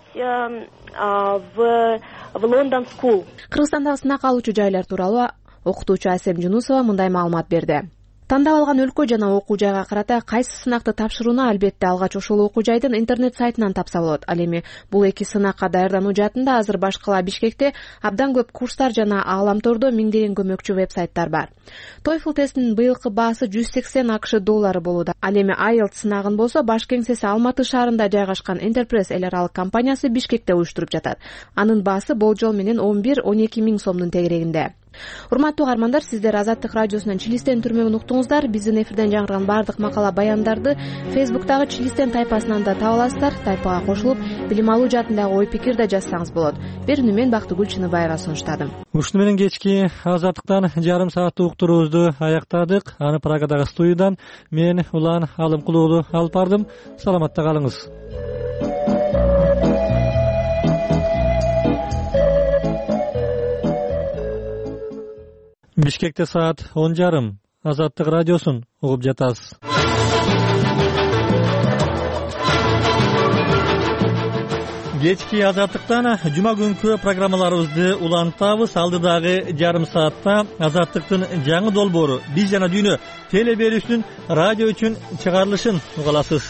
в Лондон School. Кыргызстандагы сынак алуучу жайлар тууралуу окутуучу Асем Жунусова мындай маалымат берди. Тандап алган өлкө жана окуу жайга карата кайсы сынакты тапшырууну албетте алгач ошол окуу жайдын интернет сайтынан тапса болот. Ал эми бул эки сынакка даярдануу жаатында азыр башкала Бишкекте абдан көп курстар жана ааламтордо миңдеген көмөкчү веб-сайттар бар. TOEFL тестинин быйылкы баасы $180 болууда. Ал эми IELTS сынагын болсо баш кеңсеси Алматы шаарында жайгашкан Enterprise эл аралык компаниясы Бишкекте уюштуруп жатат. Анын баасы болжол менен 11-12 миң сомдун тегерегинде. урматтуу каармандар, сиздер Азаттык радиосунун Чилистен түрмөгүн уктуңуздар. Биздин эфирден жаңырган баардык макала баяндарды Фейсбуктагы Чилистен тайпасынан да таба аласыздар. Тайпага кошулуп, билим алуу жаатындагы ой пикир да жазсаңыз болот. Берүүнү мен Бактыгүл Чыныбаева сунуштадым. Ушуну менен кечки Азаттыктан жарым сааттык уктуруубузду аяктадык. Аны Прагадагы студиядан мен Улан Алымкулуулу алып бардым. Саламатта калыңыз. Бишкекте саат 10:30. Азаттык радиосун угуп жатасыз. Кечки Азаттыктан жума күнкү программаларыбызды улантабыз. Алдыдагы жарым саатта Азаттыктын жаңы долбоору «Биз жана дүйнө» теле берүүсүнүн радио үчүн чыгарылышын угаласыз.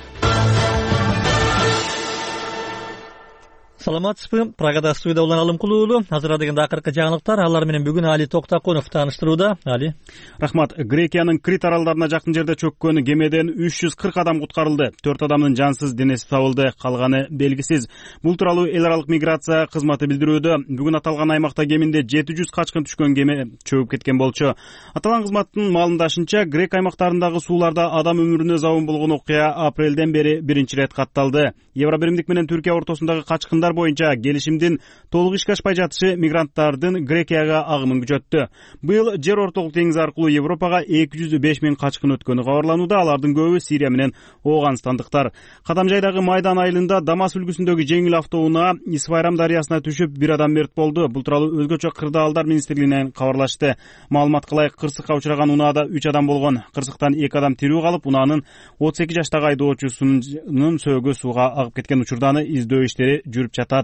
Саламатсызбы? Прагада студияда Улан Алымкулуулу. Азыр дегенде акыркы жаңылыктар. Алар менен бүгүн Али Токтакунов тааныштырууда. Али. Рахмат. Грекиянын Крит аралдарына жакын жерде чөккөн кемеден 340 адам куткарылды. 4 адамдын жансыз денеси табылды, калганы белгисиз. Бул тууралуу эл аралык миграция кызматы билдирүүдө. Бүгүн аталган аймакта кеминде 700 качкын түшкөн кеме чөгүп кеткен болчу. Аталган кызматтын маалымдашынча, Грек аймактарындагы сууларда адам өмүрүнө забын болгон окуя апрелден бери биринчи ирет катталды. Евробиримдик менен Түркия ортосундагы качкындар боюнча келишимдин толук ишке ашпай жатышы мигранттардын Грекияга агымын күчөттү. Быйыл жер ортолук деңиз аркылуу Европага 205 000 качкын өткөнү кабарланууда. Алардын көбү Сирия менен Ооганстандыктар. Кадамжайдагы Майдан айылында Дамас үлгүсүндөгү жеңил автоунаа Исфайрам дарыясына түшүп, бир адам мерт болду. Бул тууралуу өзгөчө кырдаалдар министрлигинен кабарлашты. Маалыматка ылайык, кырсыкка учураган унаада 3 адам болгон. Кырсыктан 2 адам тирүү калып, унаанын 32 жаштагы айдоочусунун сөөгү сууга агып кеткен учурданы издөө иштери жүрүп жатат.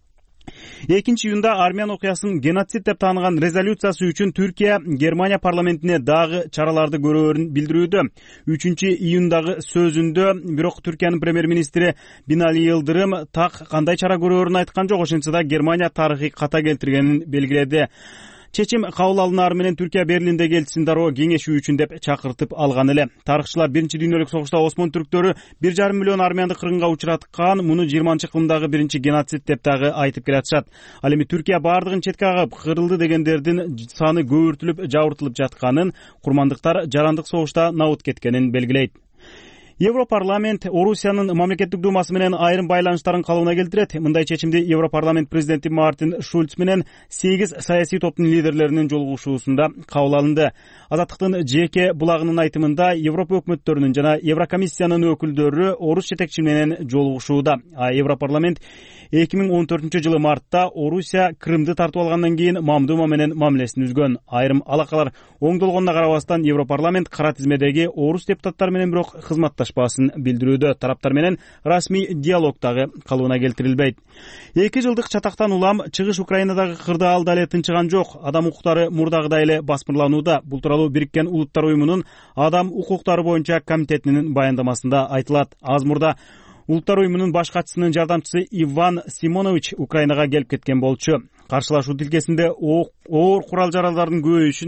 2-июнда Армян окуясын геноцид деп тааныган резолюциясы үчүн Түркия Германия парламентине дагы чараларды көрөөрүн билдирүүдө. 3-июндагы сөзүндө бирок Түркиянын премьер-министри Бинали Йылдырым так кандай чара көрөөрүн айткан жок. Ошентсе да Германия тарыхый ката келтиргенин белгиледи. Чечим кабыл алынаар менен Түркия Берлиндеги элчисин дароо кеңешүү үчүн деп чакыртып алган эле. Тарыхчылар Биринчи дүйнөлүк согушта Осмон түрктөрү 1,5 миллион армянды кыргынга учураткан, муну 20-кылымдагы биринчи геноцид деп дагы айтып келатышат. Ал эми Түркия баардыгын четке агып, кырылды дегендердин саны көбүртүлүп, жабыртылып жатканын, курмандыктар жарандык согушта набыт кеткенин белгилейт. Европарламент Орусиянын мамлекеттик думасы менен айрым байланыштарын калыбына келтирет. Мындай чечимди Европарламент президенти Мартин Шульц менен 8 саясий топтун лидерлеринин жолугушуусунда кабыл алынды. Азаттыктын жеке булагынын айтымында Европа өкмөттөрүнүн жана Еврокомиссиянын өкүлдөрү орус жетекчиси менен жолугушууда. Европарламент 2014-жылы мартта Орусия Крымды тартып алгандан кийин мамдума менен мамилесин үзгөн. Айрым алакалар оңдолгонуна карабастан Европарламент кара тизмедеги орус депутаттары менен бирок кызматташпасын билдирүүдө. Тараптар менен расмий диалог дагы калыбына келтирилбейт. 2 жылдык чатактан улам чыгыш Украинадагы кырдаал дале тынчыган жок. Адам укуктары мурдагыдай эле басмырланууда. Бул тууралуу Бириккен Улуттар уюмунун адам укуктары боюнча комитетинин баяндамасында айтылат. Аз мурда Улуттар уюмунун баш катчысынын жардамчысы Иван Симонович Украинага келип кеткен болчу. Каршылашуу тилкесинде оор курал-жарактардын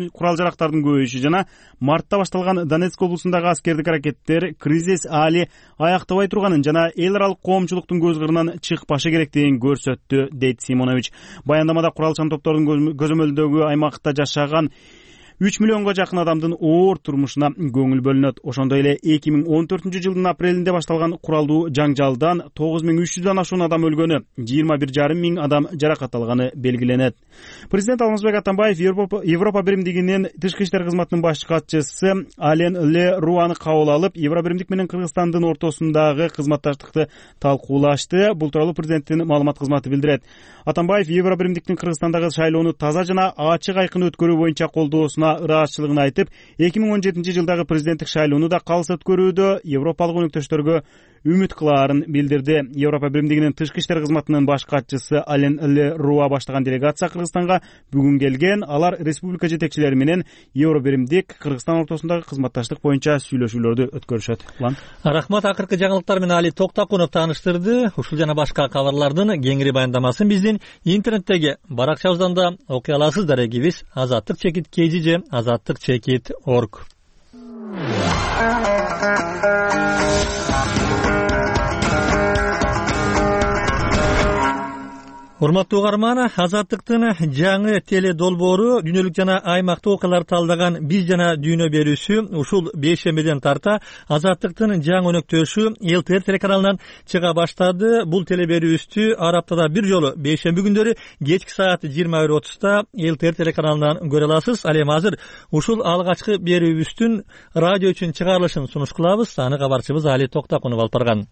көбөйүшү жана мартта башталган Донецк облусундагы аскердик аракеттер кризис али аяктабай турганын жана эл аралык коомчулуктун көз кырынан чыкпашы керектигин көрсөттү, дейт Симонович. Баяндамада куралчан топтордун көзөмөлдөгү аймакта жашаган 3 миллионго жакын адамдын оор турмушуна көңүл бөлүнөт. Ошондой эле 2014-жылдын апрелинде башталган куралдуу жаңжалдан 9300дан ашуун адам өлгөнү, 21,5 миң адам жаракат алганы белгиленет. Президент Алмазбек Атамбаев Европа биримдигинин тышкы иштер кызматынын баш катчысы Ален Ле Руаны кабыл алып, Евробиримдик менен Кыргызстандын ортосундагы кызматташтыкты талкуулашты. Бул тууралуу президенттин маалымат кызматы билдирет. Атамбаев Евробиримдиктин Кыргызстандагы шайлоону таза жана ачык айкын өткөрүү боюнча колдоосуна ыраазычылыгын айтып, 2017-жылдагы президенттик шайлоону да калыс өткөрүүдө европалык өнөктөштөргө үмүт кылаарын билдирди. Европа биримдигинин тышкы иштер кызматынын баш катчысы Ален Ле Руа баштаган делегация Кыргызстанга бүгүн келген. Алар республика жетекчилери менен Евробиримдик Кыргызстан ортосундагы кызматташтык боюнча сүйлөшүүлөрдү өткөрүшөт. Рахмат. Акыркы жаңылыктар менен Али Токтакунов тааныштырды. Ушул жана башка кабарлардын кеңири баяндамасын биздин интернеттеги баракчабыздан да окуй аласыз. Дарегибиз azattik.kg azattik.org. Урматтуу угарман, Азаттыктын жаңы теле долбоору дүйнөлүк жана аймактык окуяларды талдаган биз жана дүйнө берүүсү ушул бейшембеден тарта Азаттыктын жаңы өнөктөшү ЛТР телеканалынан чыга баштады. Бул теле берүүбүздү ар аптада бир жолу бейшемби күндөрү кечки саат 21:30 ЛТР телеканалынан көрө аласыз. Ал эми азыр ушул алгачкы берүүбүздүн радио үчүн чыгарылышын сунуш кылабыз. Аны кабарчыбыз Али Токтакунов алып барган.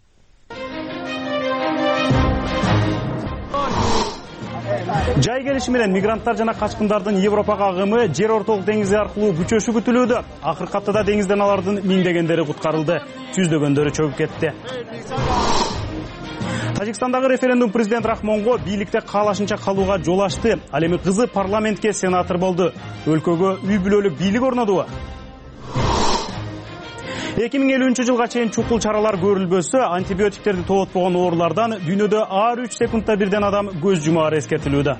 Жай келиши менен мигранттар жана качкындардын Европага агымы жер ортолук деңизи аркылуу күчөшү күтүлүүдө. Акыркы аптада деңизден алардын миңдегендери куткарылды, жүздөгөндөрү чөгүп кетти. Тажикстандагы референдум президент Рахмонго бийликте каалашынча калууга жол ачты. Ал эми кызы парламентке сенатор болду. Өлкөгө үй бүлөлүк бийлик орнодубу? 2050 жылга чейин чукул чаралар көрүлбөсө, антибиотиктерди тоотпогон оорулардан дүйнөдө ар 3 секундда бирден адам көз жумаары эскертилүүдө.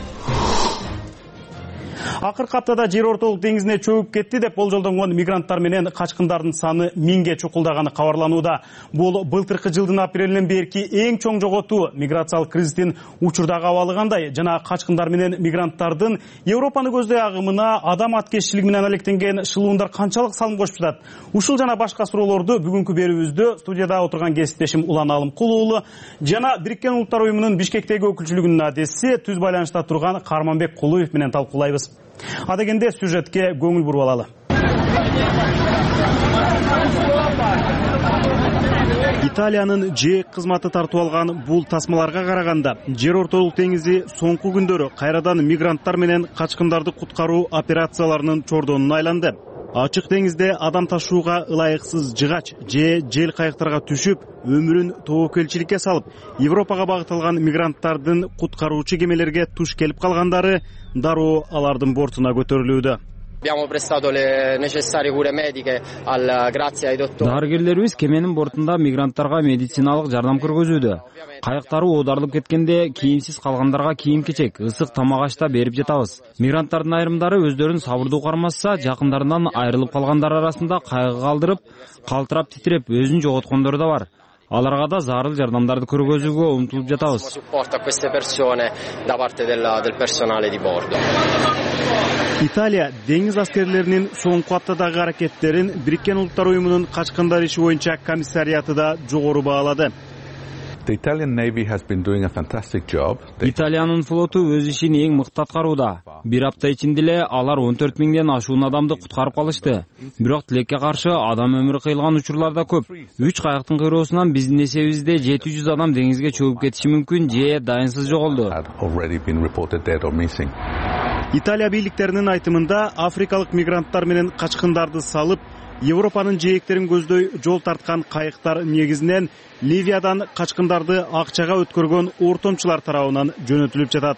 Акыркы аптада жер ортолук деңизине чөгүп кетти деп болжолдонгон мигранттар менен качкындардын саны 1000ге чукулдаганы кабарланууда. Бул былтыркы жылдын апрелинен берки эң чоң жоготуу. Миграциялык кризистин учурдагы абалы кандай жана качкындар менен мигранттардын Европаны көздөй агымына адам аткезчилиги менен алектенген шылуундар канчалык салым кошуп жатат? Ушул жана башка суроолорду бүгүнкү берүүбүздө студияда отурган кесиптешим Улан Алымкулуу уулу жана Бириккен Улуттар уюмунун Бишкектеги өкүлчүлүгүнүн адеси Түз байланышта турган Карманбек Кулуев менен талкуулайбыз. Адегенде сюжетке көңүл буруп алалы. Италиянын ЖЭК кызматы тартып алган бул тасмаларга караганда жер ортолук деңизи соңку күндөрү кайрадан мигранттар менен качкындарды куткаруу операцияларынын чордонуна айланды. Ачык деңизде адам ташууга ылайыксыз жыгач же жел кайыктарга түшүп, өмүрүн тобокелчиликке салып, Европага багытталган мигранттардын куткаруучу кемелерге туш келип калгандары дароо алардын бортуна көтөрүлүүдө. Дарыгерлерибиз кеменин бортунда мигранттарга медициналык жардам көргөзүүдө. Кайыктары оодарылып кеткенде кийимсиз калгандарга кийим-кечек, ысык тамак аш да берип жатабыз. Мигранттардын айрымдары өздөрүн сабырдуу кармашса, жакындарынан айрылып калгандар арасында кайгы калтырып, калтырап титиреп өзүн жоготкондор да бар. Аларга да зарыл жардамдарды көргөзүүгө умтулуп жатабыз. Италия деңиз аскерлеринин соңку аптадагы аракеттерин Бириккен Улуттар уюмунун качкындар иши боюнча комиссариаты да жогору баалады. Италиянын флоту өз ишин эң мыкты аткарууда. Бир апта ичинде эле алар 14 миңден ашуун адамды куткарып калышты. Бирок тилекке каршы адам өмүрү кыйылган учурлар да көп. 3 кайыктын кыйроосунан биздин эсебибизде 700 адам деңизге чөгүп кетиши мүмкүн же дайынсыз жоголду. Италия бийликтеринин айтымында африкалык мигранттар менен качкындарды салып, Европанын жээктерин көздөй жол тарткан кайыктар негизинен Ливиядан качкындарды акчага өткөргөн ортомчулар тарабынан жөнөтүлүп жатат.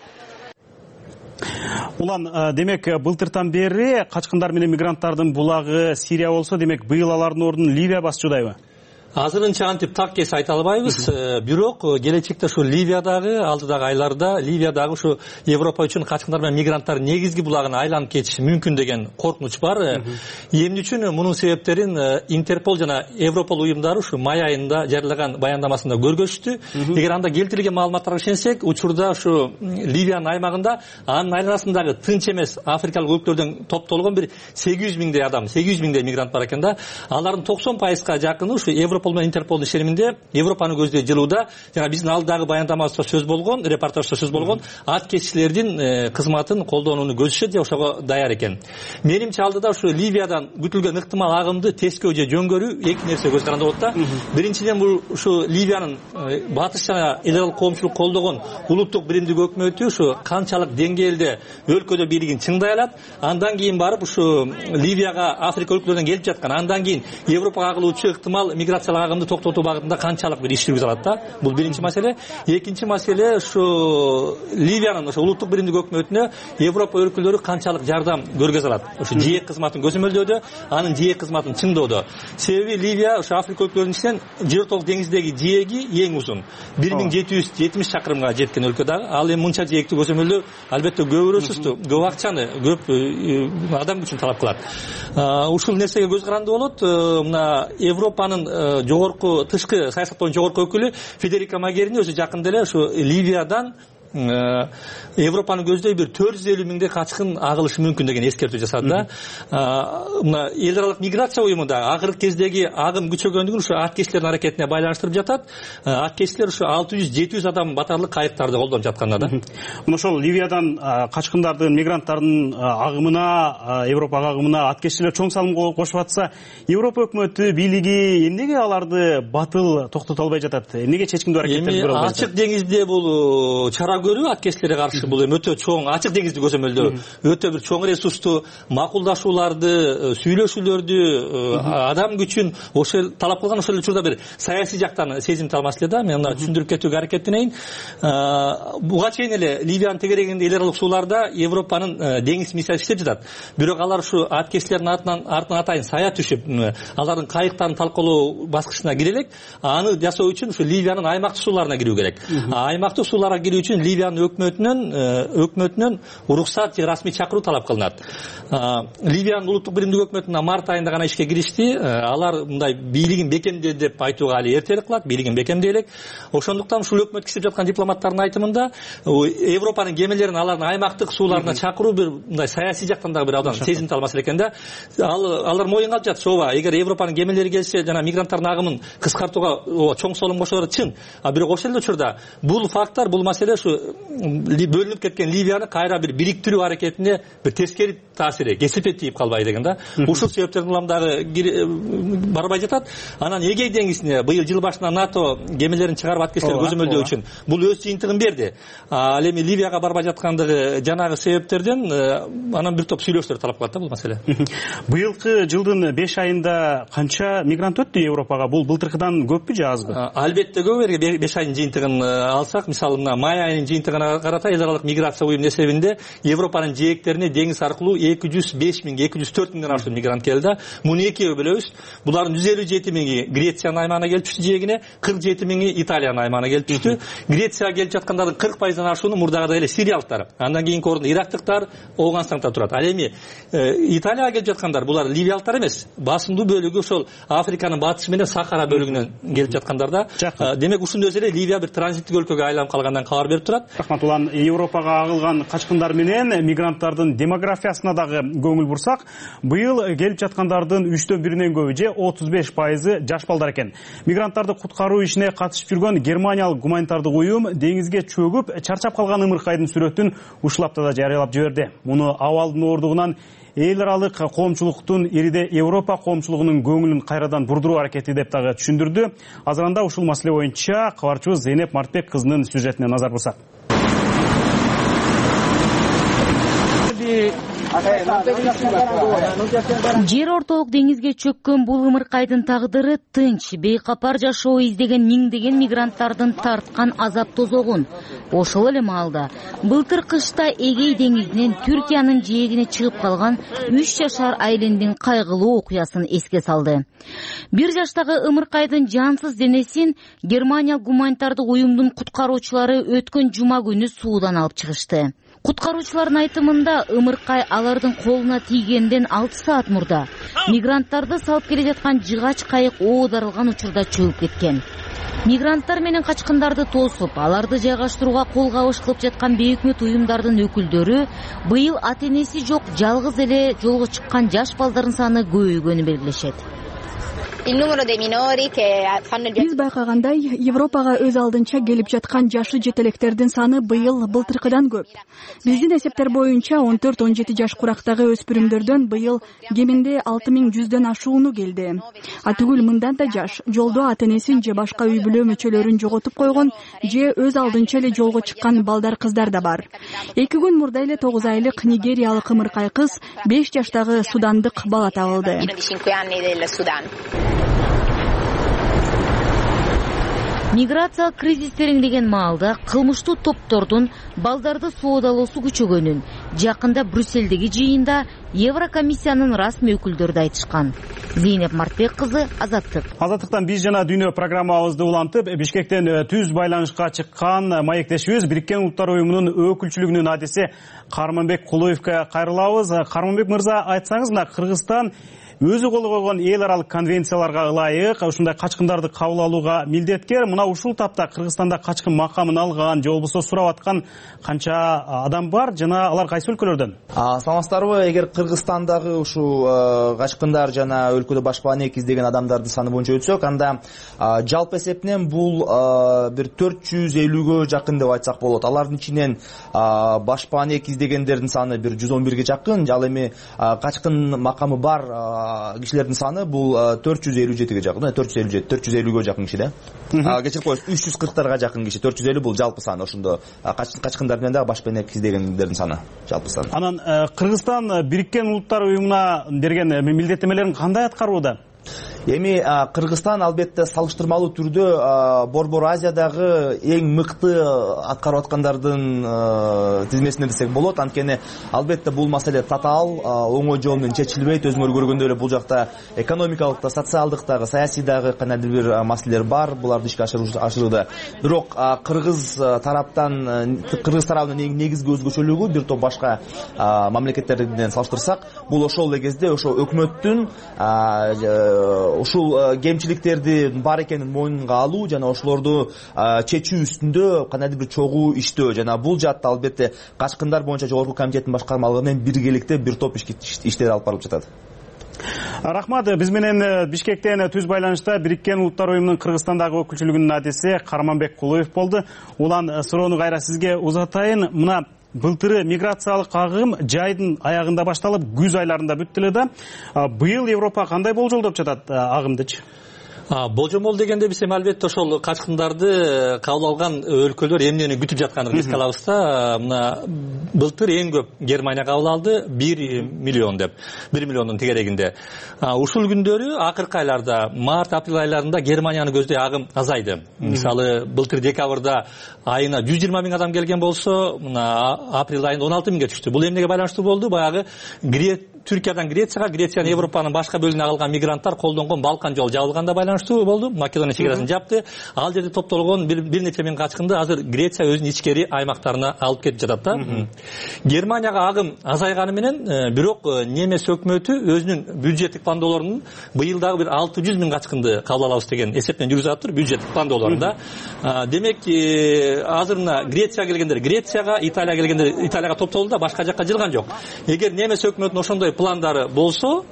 Улан, демек былтыртан бери качкындар менен мигранттардын булагы Сирия болсо, демек быйыл алардын ордун Ливия басчудайбы? Азырынча антип так кес айта албайбыз, бирок келечекте ушу Ливиядагы алдыдагы айларда Ливиядагы ушу Европа үчүн качкындар менен мигранттар негизги булагына айланып кетиши мүмкүн деген коркунуч бар. Эмне үчүн мунун себептерин Интерпол жана Европол уюмдары ушу май айында жарыялаган баяндамасында көргөзүштү. Эгер анда келтирилген маалыматтарга ишенсек, учурда ушу Ливиянын аймагында анын айланасындагы тынч эмес африкалык өлкөлөрдөн топтолгон бир 800 миңдей адам, 800 миңдей мигрант бар экен да. Алардын 90%га жакыны ушу Европол менен Интерпол ишениминде Европаны көздөй жылууда жана биздин алдагы баяндамабызда сөз болгон, репортажда сөз болгон аткезчилердин кызматын колдонууну көздөшөт же ошого даяр экен. Менимче алдыда ушу Ливиядан күтүлгөн ыктымал агымды тескөө же жөнгөрүү эки нерсе көз каранды болот да. Биринчиден бул ушу Ливиянын батыш жана эл аралык коомчулук колдогон улуттук биримдик өкмөтү ушу канчалык деңгээлде өлкөдө бийлигин чыңдай алат. Андан кийин барып ушу Ливияга Африка өлкөлөрүнөн келип жаткан, андан кийин Европага агылуучу ыктымал миграция агымды токтотуу багытында канчалык бир иш жүргүзө алат да. Бул биринчи маселе. Экинчи маселе ушу Ливиянын ушу улуттук биримдик өкмөтүнө Европа өлкөлөрү канчалык жардам көргөзө алат. Ушу ЖЭК кызматын көзөмөлдөөдө, анын ЖЭК кызматын чыңдоодо. Себеби Ливия ушу Африка өлкөлөрүнүн ичинен жер ортолук деңиздеги ЖЭГи эң узун. 1770 чакырымга жеткен өлкө дагы. Ал эми мынча ЖЭКти көзөмөлдөө албетте көп ресурсту, көп акчаны, көп адам күчүн талап кылат. Ушул нерсеге көз каранды болот. Мына Европанын жогорку тышкы саясат боюнча жогорку өкүлү Федерика Могерини өзү жакында эле ушу Ливиядан Европаны көздөй бир 450 миңдей качкын агылышы мүмкүн деген эскертүү жасады да. Мына эл аралык миграция уюмунда акыркы кездеги агым күчөгөндүгүн ушу аткечилердин аракетине байланыштырып жатат. Аткечилер ушу 600-700 адам батарлык кайыктарды колдонуп жатканда да. Мына ошол Ливиядан качкындардын, мигранттардын агымына, Европага агымына аткечилер чоң салым кошуп атса, Европа өкмөтү, бийлиги эмнеге аларды батыл токтото албай жатат? Эмнеге чечкиндүү аракеттерди көрө албайт? Ачык деңизде бул чара көрүү аткечилерге каршы бул эми өтө чоң, ачык деңизди көзөмөлдөө өтө бир чоң ресурсту, макулдашууларды, сүйлөшүүлөрдү, адам күчүн ошол талап кылган. Ошол учурда бир саясий жактан сезимти алмас эле да. Мен мына түшүндүрүп кетүүгө аракеттенейин. Буга чейин эле Ливиянын тегерегинде эл аралык сууларда Европанын деңиз миссиясы иштеп жатат. Бирок алар ушу аткечилердин артынан атайын сая түшүп, алардын кайыктарын талкалоо баскычына кире элек. Аны жасоо үчүн ушу Ливиянын аймактык сууларына кирүү керек. Аймактык сууларга кирүү үчүн Ливиянын өкмөтүнөн уруксат же расмий чакыруу талап кылынат. Ливиянын улуттук биримдик өкмөтүнө март айында гана ишке киришти. Алар мындай бийлигин бекемдеди деп айтууга али эртерээк кылат. Бийлигин бекемдей элек. Ошондуктан ушул өкмөткө иштеп жаткан дипломаттардын айтымында Европанын кемелерин алардын аймактык сууларына чакыруу бир мындай саясий жактан дагы бир абдан сезимти алмас экен да. Алар моюнга алып жатат. Ооба, эгер Европанын кемелери келсе, жана мигранттардын агымын кыскартууга чоң солум кошору чын. Бирок ошол эле учурда бул факттар, бул маселе ушу бөлүнүп кеткен Ливияны кайра бир бириктирүү аракетине бир тескери таасири, кесипи тийип калбай деген да. Ушул себептерден улам дагы барбай жатат. Анан Эгей деңизине быйыл жыл башынан НАТО кемелерин чыгарып аткечилер көзөмөлдөө үчүн бул өз жыйынтыгын берди. Ал эми Ливияга барбай жаткандыгы жанагы себептерден анан бир топ сүйлөшүүлөр талап кылат да бул маселе. Быйылкы жылдын 5 айында канча мигрант өттү Европага? Бул былтыркыдан көппү же азбы? Албетте көп. 5 айдын жыйынтыгын алсак, мисалы мына май айынын жыйынтыгына карата эл аралык миграция уюмунун эсебинде Европанын жээктерине деңиз аркылуу 205 миң, 204 миңден ашуун мигрант келди. Муну экөө бөлөбүз. Булардын 157 миңи Грециянын аймагына келип түштү жээгине, 47 миңи Италиянын аймагына келип түштү. Грецияга келип жаткандардын 40%дан ашууну мурдагыдай эле сириялыктар. Андан кийинки орунда ирактыктар, Ооганстанда турат. Ал эми Италияга келип жаткандар булар ливиялыктар эмес. Басымдуу бөлүгү ошол Африканын батышы менен Сахара бөлүгүнөн келип жаткандар да. Демек ушунун өзү эле Ливия бир транзиттик өлкөгө айланып калгандан кабар берип турат. Рахматулла, Европага агылган качкындар менен мигранттардын демографиясына дагы көңүл бурсак, быйыл келип жаткандардын 3/1 көбү же 35% жаш балдар экен. Мигранттарды куткаруу ишине катышып жүргөн Германиялык гуманитардык уюм деңизге чөгүп, чарчап калган ымыркайдын сүрөтүн ушул аптада жарыялап жиберди. Муну абалдын оордугунан эл аралык коомчулуктун ириде Европа коомчулугунун көңүлүн кайрадан бурдуруу аракети деп дагы түшүндүрдү. Азырында ушул маселе боюнча кабарчыбыз Зейнеп Мартбек кызынын сюжетине назар бурсак. Жер ортолук деңизге чөккөн бул ымыркайдын тагдыры тынч, бейкапар жашоо издеген миңдеген мигранттардын тарткан азап тозогун. Ошол эле маалда былтыр кышта Эгей деңизинен Түркиянын жээгине чыгып калган 3 жашар айлендин кайгылуу окуясын эске салды. 1 жаштагы ымыркайдын жансыз денесин Германия гуманитардык уюмдун куткаруучулары өткөн жума күнү суудан алып чыгышты. Куткаруучулардын айтымында ымыркай алардын колуна тийгенден 6 саат мурда мигранттарды салып келе жаткан жыгач кайык оодарылган учурда чөгүп кеткен. Мигранттар менен качкындарды тосуп, аларды жайгаштырууга кол кабыш кылып жаткан бейөкмөт уюмдардын өкүлдөрү быйыл ата-энеси жок жалгыз эле жолго чыккан жаш балдардын саны көбөйгөнүн белгилешет. Биз байкагандай, Европага өз алдынча келип жаткан жашы жетелектердин саны быйыл былтыркыдан көп. Биздин эсептер боюнча 14-17 жаш курактагы өспүрүмдөрдөн быйыл кеминде 6100дөн ашууну келди. Атүгүл мындан да жаш, жолдо ата-энесин же башка үй бүлө мүчөлөрүн жоготуп койгон, же өз алдынча эле жолго чыккан балдар кыздар да бар. 2 күн мурда эле 9 айлык нигериялык ымыркай кыз 5 жаштагы судандык бала табылды. Миграция кризис тереңдеген маалда кылмыштуу топтордун балдарды соодалоосу күчөгөнүн жакында Брюссельдеги жыйында Еврокомиссиянын расмий өкүлдөрү да айтышкан. Зейнеп Мартбек кызы, Азаттык. Азаттыктан биз жана дүйнө программабызды улантып, Бишкектен түз байланышка чыккан маектешибиз Бириккен Улуттар уюмунун өкүлчүлүгүнүн адиси Карманбек Кулуевке кайрылабыз. Карманбек мырза, айтсаңыз, мына Кыргызстан өзү кол койгон эл аралык конвенцияларга ылайык ушундай качкындарды кабыл алууга милдеткер. Мына ушул тапта Кыргызстанда качкын макамын алган же болбосо сурап аткан канча адам бар жана алар кайсы өлкөлөрдөн? Саламатсыздарбы? Эгер Кыргызстандагы ушул качкындар жана өлкөдө башпаанек издеген адамдардын саны боюнча өтсөк, анда жалпы эсептенен бул бир 450гө жакын деп айтсак болот. Алардын ичинен башпаанек издегендердин саны бир 111ге жакын, ал эми качкын макамы бар кишилердин саны бул 457ге жакын, 450гө жакын киши да. Кечирип коесуз, 340тарга жакын киши, 450 бул жалпы саны. Ошондо качкындар менен дагы башпаанек издегендердин саны жалпы саны. Анан Кыргызстан Бириккен Улуттар уюмуна берген милдеттемелерин кандай аткарууда? Эми Кыргызстан албетте салыштырмалуу түрдө Борбор Азиядагы эң мыкты аткарып аткандардын тизмесинде десек болот. Анткени албетте бул маселе татаал, оңой жол менен чечилбейт. Өзүңөр көргөндөй эле бул жакта экономикалык да, социалдык дагы, саясий дагы кандайдыр бир маселелер бар. Буларды ишке ашырууда. Бирок Кыргыз тарабынын негизги өзгөчөлүгү бир топ башка мамлекеттер менен салыштырсак, бул ошол эле кезде ошо өкмөттүн ушул кемчиликтерди бар экенин мойнунга алуу жана ошолорду чечүү үстүндө кандайдыр бир чогуу иштөө жана бул жаатта албетте качкындар боюнча жогорку комитеттин башкармалыгы менен биргеликте бир топ иштер алып барылып жатат. Рахмат. Биз менен Бишкектен түз байланышта Бириккен Улуттар уюмунун Кыргызстандагы өкүлчүлүгүнүн адиси Карманбек Кулуев болду. Улан суроону кайра сизге узатайын. Мына былтыры миграциялык агым жайдын аягында башталып, күз айларында бүттү эле да. Быйыл Европа кандай болжолдоп жатат агымдычы? Болжомол дегенде биз албетте ошол качкындарды кабыл алган өлкөлөр эмнени күтүп жатканын эске алабыз да. Мына былтыр эң көп Германия кабыл алды, 1 миллион деп, 1 миллиондун тегерегинде. Ушул күндөрү акыркы айларда, март-апрель айларында Германияны көздөй агым азайды. Мисалы былтыр декабрда айына 120 миң адам келген болсо, мына апрель айында 16 миңге түштү. Бул эмнеге байланыштуу болду? Баягы Түркиядан Грецияга, Грециядан Европанын башка бөлүгүнө агылган мигранттар колдонгон Балкан жолу жабылганда байланыштуу болду. Македония чегарасын жапты. Ал жерде топтолгон бир нече миң качкынды азыр Греция өзүнүн ичкери аймактарына алып кетип жатат да. Германияга агым азайганы менен, бирок немес өкмөтү өзүнүн бюджеттик пландоолорунун быйыл дагы бир 600 миң качкынды кабыл алабыз деген эсептен жүргүзүп атыптыр бюджеттик пландоолорун да. Демек азыр мына Грецияга келгендер Грецияга, Италияга келгендер Италияга топтолду да, башка жакка жылган жок. Эгер немес өкмөтүнүн ошондой пландары болсо,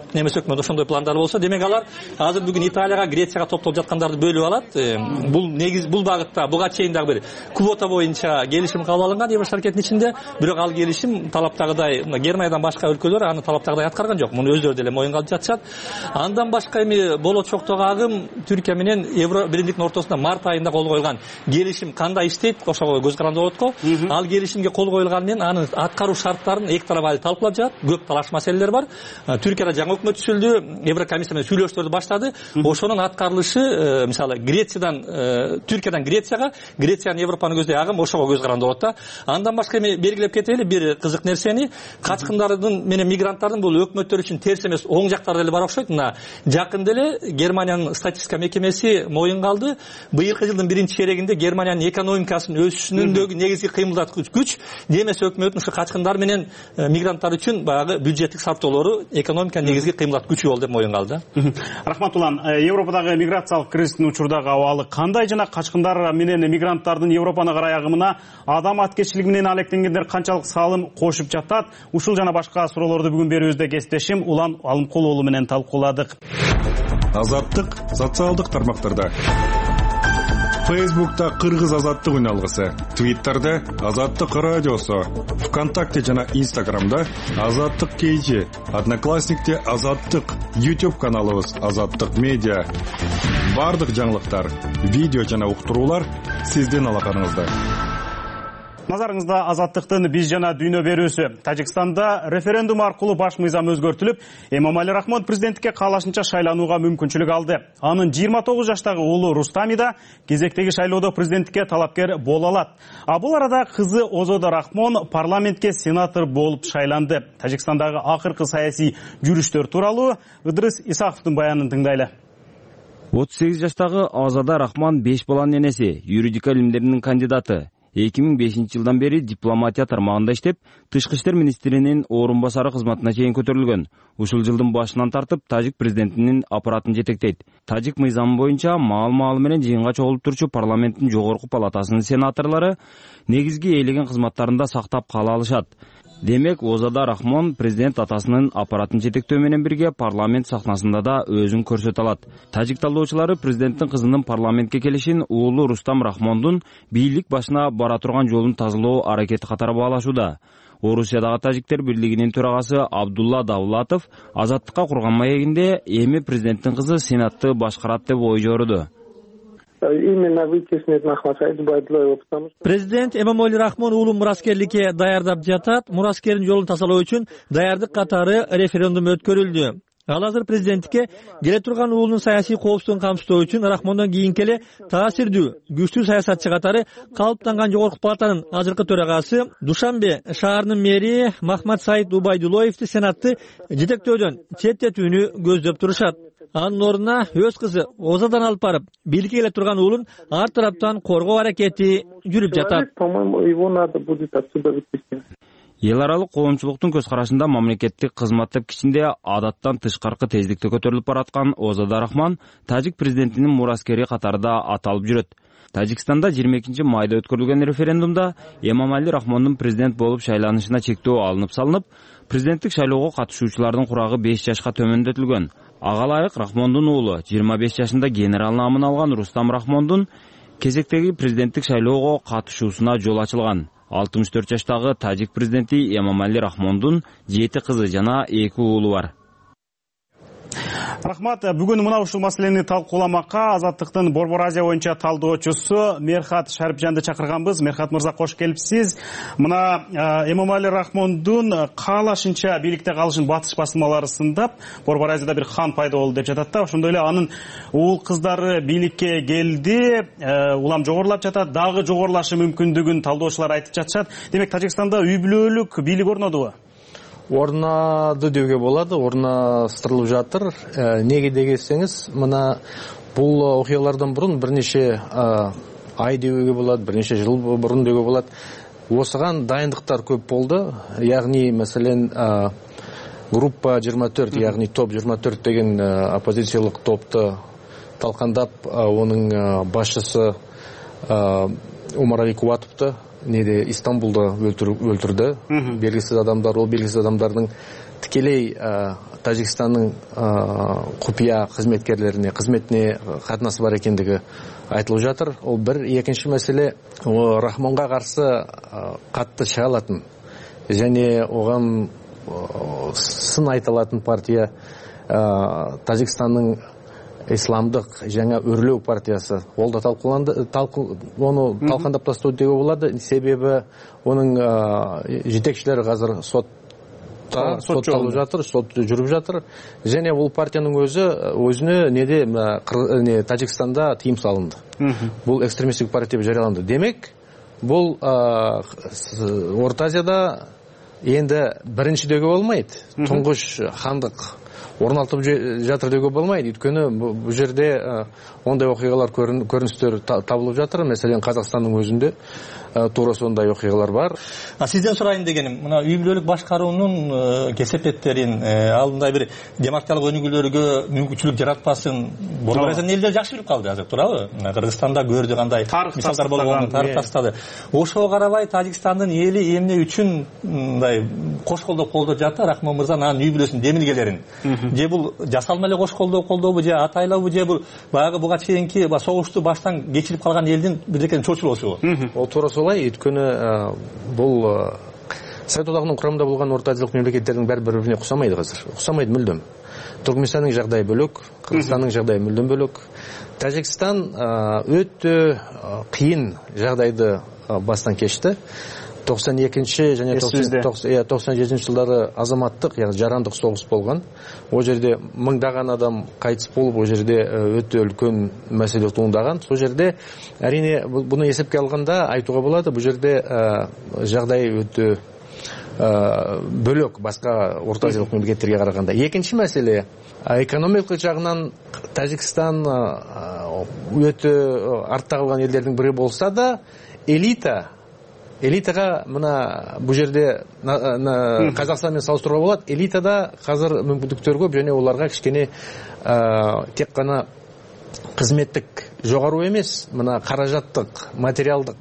демек алар азыр бүгүн Италияга, Грецияга топтолуп жаткандарды бөлүп алат. Бул багытта буга чейин дагы бир квота боюнча келишим кабыл алынган Евро шаркеттин ичинде, бирок ал келишим талаптагыдай Германиядан башка өлкөлөр аны талаптагыдай аткарган жок. Муну өздөрү деле моюнга алып жатышат. Андан башка эми болот чоктогу агым Түркия менен Евро биримдиктин ортосунда март айында кол коюлган келишим кандай иштейт, ошого көз каранды болот го. Ал келишимге кол коюлган менен анын аткаруу шарттарын эки тарап али талкуулап жатат. Көп талаш маселелер бар. Түркияда жаңы өкмөт түзүлдү, Еврокомиссия менен сүйлөшүүлөрдү баштады. Ошонун аткарылышы, мисалы Түркиядан Грецияга, Грециядан Европаны көздөй агым ошого көз каранды болот да. Андан башка эми белгилеп кетели бир кызык нерсени, качкындардын менен мигранттардын бул өкмөттөр үчүн терс эмес, оң жактары деле бар окшойт. Мына жакында эле Германиянын статистика мекемеси моюнга алды. Быйылкы жылдын биринчи чейрегинде Германиянын экономикасынын өсүшүнүндөгү негизги кыймылдаткыч күч немес өкмөтүнүн ушу качкындар менен мигранттар үчүн баягы бюджеттик сарптоолору экономиканын негизги кыймылдат күчү болду деп моюнга алды. Рахмат улан. Европадагы миграциялык кризистин учурдагы абалы кандай жана качкындар менен мигранттардын Европаны карай агымына адам аткечилиги менен алектенгендер канчалык салым кошуп жатат? Ушул жана башка суроолорду бүгүн берүүбүздө кесиптешим Улан Алымкул уулу менен талкууладык. Азаттык социалдык тармактарда. Фейсбукта Кыргыз азаттык үналгысы, Твиттерде Азаттык радиосу, ВКонтакте жана Инстаграмда Азаттык KG, Одноклассникте Азаттык, YouTube каналыбыз Азаттык медиа. Бардык жаңылыктар, видео жана уктуруулар сиздин алаканыңызда. Назарыңызда Азаттыктын биз жана дүйнө берүүсү. Тажикстанда референдум аркылуу баш мыйзам өзгөртүлүп, Эмомали Рахмон президенттикке каалашынча шайланууга мүмкүнчүлүк алды. Анын 29 жаштагы уулу Рустами да кезектеги шайлоодо президенттикке талапкер боло алат. Бул арада кызы Озодо Рахмон парламентке сенатор болуп шайланды. Тажикстандагы акыркы саясий жүрүштөр тууралуу Ыдрыс Исаховдун баянын тыңдайлы. 38 жаштагы Озодо Рахмон 5 баланын энеси, юридика илимдеринин кандидаты. 2005 бери дипломатия тармагында иштеп, тышкы иштер министринин орун басары кызматына чейин көтөрүлгөн. Ушул жылдын башынан тартып тажик президентинин аппаратын жетектейт. Тажик мыйзамы боюнча маал менен жыйынга чогулуп турчу парламенттин жогорку палатасынын сенаторлору негизги ээлеген кызматтарында сактап кала алышат. Демек, Озада Рахмон президент атасынын аппаратын жетектөө менен бирге парламент сахнасында да өзүн көрсөтө алат. Тажик талдоочулары президенттин кызынын парламентке келишин уулу Рустам Рахмондун бийлик башына бара турган жолун тазалоо аракети катары баалашууда. Орусиядагы тажиктер бирлигинин төрагасы Абдулла Давлатов Азаттыкка курган маегинде эми президенттин кызы сенатты башкарат деп ой жоруду. Президент Эмомали Рахмон уулун мураскерликке даярдап жатат. Мураскердин жолун тазалоо үчүн даярдык катары референдум өткөрүлдү. Ал азыр президенттикке келе турган уулунун саясий коопсуздугун камсыздоо үчүн Рахмондон кийинки эле таасирдүү, күчтүү саясатчы катары калыптанган жогорку палатанын азыркы төрагасы Душанбе шаарынын мэри Махмад Саид Убайдулоевди сенатты жетектөөдөн четтетүүнү көздөп турушат. Анын ордуна өз кызы Озадан алып барып, бийликке келе турган уулун ар тараптан коргоо аракети жүрүп жатат. Эл аралык коомчулуктун көз карашында мамлекеттик кызмат тепкичинде адаттан тышкаркы тездикте көтөрүлүп бараткан Озада Рахмон тажик президентинин мураскери катарында аталып жүрөт. Тажикстанда 22 майда өткөрүлгөн референдумда Эмомали Рахмондун президент болуп шайланышына чектөө алынып салынып, президенттик шайлоого катышуучулардын курагы 5 жашка төмөндөтүлгөн. Ага ылайык Рахмондун уулу 25 жашында генерал намын алган Рустам Рахмондун кезектеги президенттик шайлоого катышуусуна жол ачылган. 64 жаштагы тажик президенти Эмомали Рахмондун 7 кызы жана 2 уулу бар. Рахмат, бүгүн мына ушул маселени талкууламакка Азаттыктын Борбор Азия боюнча талдоочусу Мерхат Шарипжанды чакырганбыз. Мерхат мырза, кош келипсиз. Мына Эмомали Рахмондун каалашынча бийликте калышын батыш басылмалары сындап, Борбор Азияда бир хан пайда болду деп жатат да. Ошондой эле анын уул кыздары бийликке келди, улам жогорулап жатат, дагы жогорулашы мүмкүндүгүн талдоочулар айтып жатышат. Демек, Тажикстанда үй бүлөлүк бийлик орнодубу? Орнады деуге болады, орнастырылып жатыр. Неге дегенсеңиз, мына бул окуялардан бурун бир нече ай деуге болады, бир нече жыл бурун деуге болады. Осыған дайындыктар көп болду. Ягни, маселен, группа 24, ягни топ 24 деген оппозициялык топту талкандап, онун башчысы Умарали Кубатовду Истанбулда өлтүрдү. Белгисиз адамдар, ол белгисиз адамдардын тикелей Тажикстандын купуя кызметине катнасы бар экендиги айтылып жатыр. Ол бир. Экинчи маселе, Рахмонго каршы катты чыга алатын және оган сын айта алатын партия Тажикстандын исламдык жаңа өрлөө партиясы. Ол да оны талкандап тастоо деуге болот. Себеби онун жетекчилери азыр сотталып жатыр, сот жүрүп жатыр. Және бул партиянын өзүнө Тажикстанда тыйым салынды. Бул экстремисттик партия деп жарыяланды. Демек, бул Орто Азияда енді бірінші деуге болмайт. Туңгуш хандык орналтып жатыр деуге болмайды. Өйткені бұл жерде ондай окуялар, көрүнүстөр табылып жатыр. Мәселен, Казакстандын өзүндө туура сондай окуялар бар. Сизден сурайын дегеним, мына үй бүлөлүк башкаруунун кесепеттерин, алдындай бир демократиялык өнүгүүлөргө мүмкүнчүлүк жаратпасын Борбор Азиянын элдери жакшы билип калды азыр, туурабы? Кыргызстанда көрдү кандай мисалдар болгонун тарых тастады. Ошого карабай Тажикстандын эли эмне үчүн мындай кош колдоп жатты Рахмон мырзанын анын үй бүлөсүнүн демилгелерин? Же бул жасалма эле кош колдообу, же атайлабы, же бул баягы буга чейинки согушту баштан кечирип калган элдин бирдекенин чочулоосубу? Ол туура солай. Өйткөнү бул Совет одагынын курамында болгон Орто Азиялык мемлекеттердин баары бири-бирине уксамайды азыр. Уксамайды мүлдөм. Туркменстандын жагдайы бөлөк, Кыргызстандын жагдайы мүлдөм бөлөк. Тажикстан өтө кыйын жагдайды бастан кечти. 92 және 97 жылдары азаматтык, яғни жарандык согуш болгон. Ол жерде мыңдаган адам кайтыс болуп, ол жерде өтө үлкөн маселе туындаган. Сол жерде әрине буну эсепке алганда айтууга болот, бул жерде жагдай өтө бөлөк башка Орто Азиялык мемлекеттерге караганда. Экинчи маселе, экономикалык жагынан Тажикстан өтө артта калган элдердин бири болса да, элита элитага мына бул жерде Казакстан менен салыштырууга болот. Элитада азыр мүмкүндүктөр көп және оларга кичкене тек гана кызметтик жогору эмес, мына каражаттык, материалдык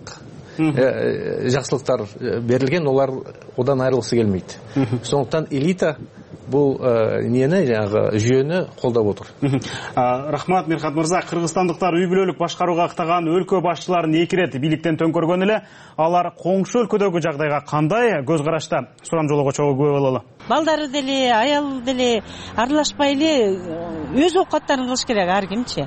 жакшылыктар берилген, олар одан айрылгысы келмейт. Сондуктан элита бул нени, жанагы жүйөнү колдоп отур. Рахмат, Мирхат мырза. Кыргызстандыктар үй бүлөлүк башкарууга ыктаган өлкө башчыларын 2 рет бийликтен төңкөргөн эле. Алар коңшу өлкөдөгү жагдайга кандай көз карашта? Сурам жолого чогуу күбө бололу. Балдары деле, аял деле аралашпай эле өз оокаттарын кылыш керек ар кимчи.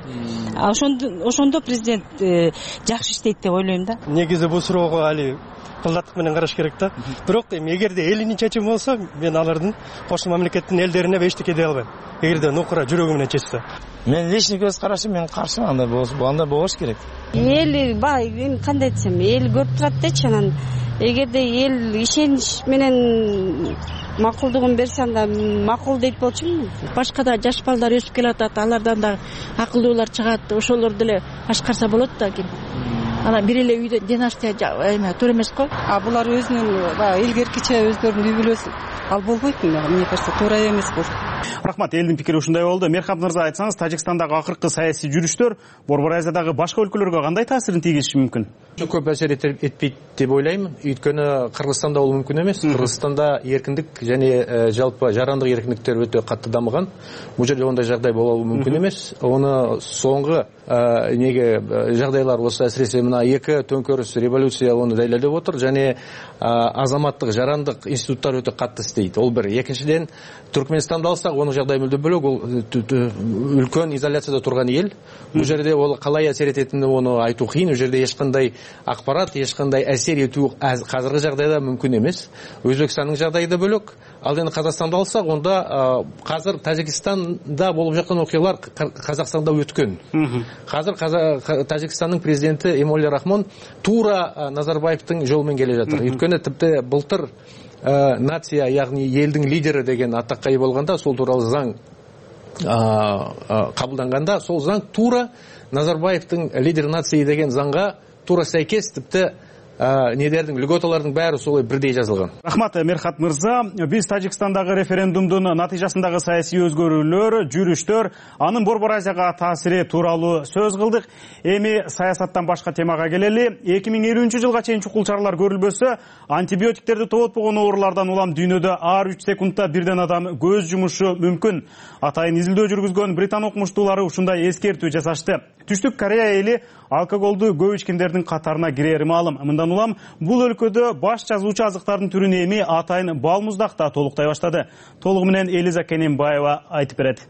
Ошондо президент жакшы иштейт деп ойлойм да. Негизи бул суроого али кылдаттык менен караш керек да. Бирок эгерде элинин чечими болсо, мен алардын кошмо мамлекеттин элдерине эчтеке дей албайм. Эгерде нукура жүрөгү менен чечсе. Мен личный көз карашым, мен каршымын, андай болсо, андай болуш керек. Эл кандай десем, эл көрүп турат дечи, анан эгерде эл ишенич менен макулдугун берсе, анда макул дейт болчумун. Башка да жаш балдар өсүп келатат, алардан да акылдуулар чыгат, ошолор деле башкарса болот да ким. Анан бир эле үйдө династия туура эмес го. Булар өзүнүн илгеркиче өздөрүнүн үй бүлөсү ал болбойт, мне кажется, туура эмес бул. Рахмат, элдин пикири ушундай болду. Мерхат мырза, айтсаңыз, Тажикстандагы акыркы саясий жүрүштөр Борбор Азиядагы башка өлкөлөргө кандай таасирин тийгизиши мүмкүн? Көп әсер етпейт деп ойлаймын. Өйткені Кыргызстанда ол мүмкін емес. Кыргызстанда еркіндік және жалпы жарандық еркіндіктер өте қатты дамыған. Бұл жерде ондай жағдай болуы мүмкін емес. Оны соңғы неге жағдайлар осы әсіресе мына 2 төңкеріс революция оны дәлелдеп отыр, және азаматтық жарандық институттар өте қатты істейді. Ол бір. Екіншіден, Түркменстанды алсақ, оның жағдайы мүлде бөлек. Ол үлкен изоляцияда тұрған ел. Бұл жерде ол қалай әсер ететінін оны айту қиын. Бұл жерде ешқандай ақпарат, ешқандай әсер ету қазіргі жағдайда мүмкін емес. Өзбекстанның жағдайы да бөлек. Ал енді Қазақстанды алсақ, онда қазір Тәжікстанда болып жатқан оқиғалар Қазақстанда өткен. Қазір Тәжікстанның президенті Эмомали Рахмон тура Назарбаевтың жолымен келе жатыр. Өйткені тіпті былтыр нация, яғни елдің лидері деген атаққа ие болғанда, сол туралы заң қабылданғанда, сол заң тура Назарбаевтың лидер нация деген заңға тура сәйкес, тіпті недердің, льготалардың бәрі солай бірдей жазылған. Рахмат, Мерхат мырза. Біз Тажикстандағы референдумдың натыйжасындағы саяси өзгөрүүлөр, жүрүштөр, анын Борбор Азияга таасири тууралуу сөз кылдык. Эми саясаттан башка темага келели. 2050 жылга чейин чукул чаралар көрүлбөсө, антибиотиктерди тоотпогон оорулардан улам дүйнөдө ар 3 секундта бирден адам көз жумушу мүмкүн. Атайын изилдөө жүргүзгөн Британ окумуштуулары ушундай эскертүү жасашты. Түштүк Корея эли алкоголду көп ичкендердин катарына кирери маалым. Мындан улам бул өлкөдө баш жазуучу азыктардын түрүн эми атайын балмуздакта толуктай баштады. Толугу менен Элиза Кенембаева айтып берет.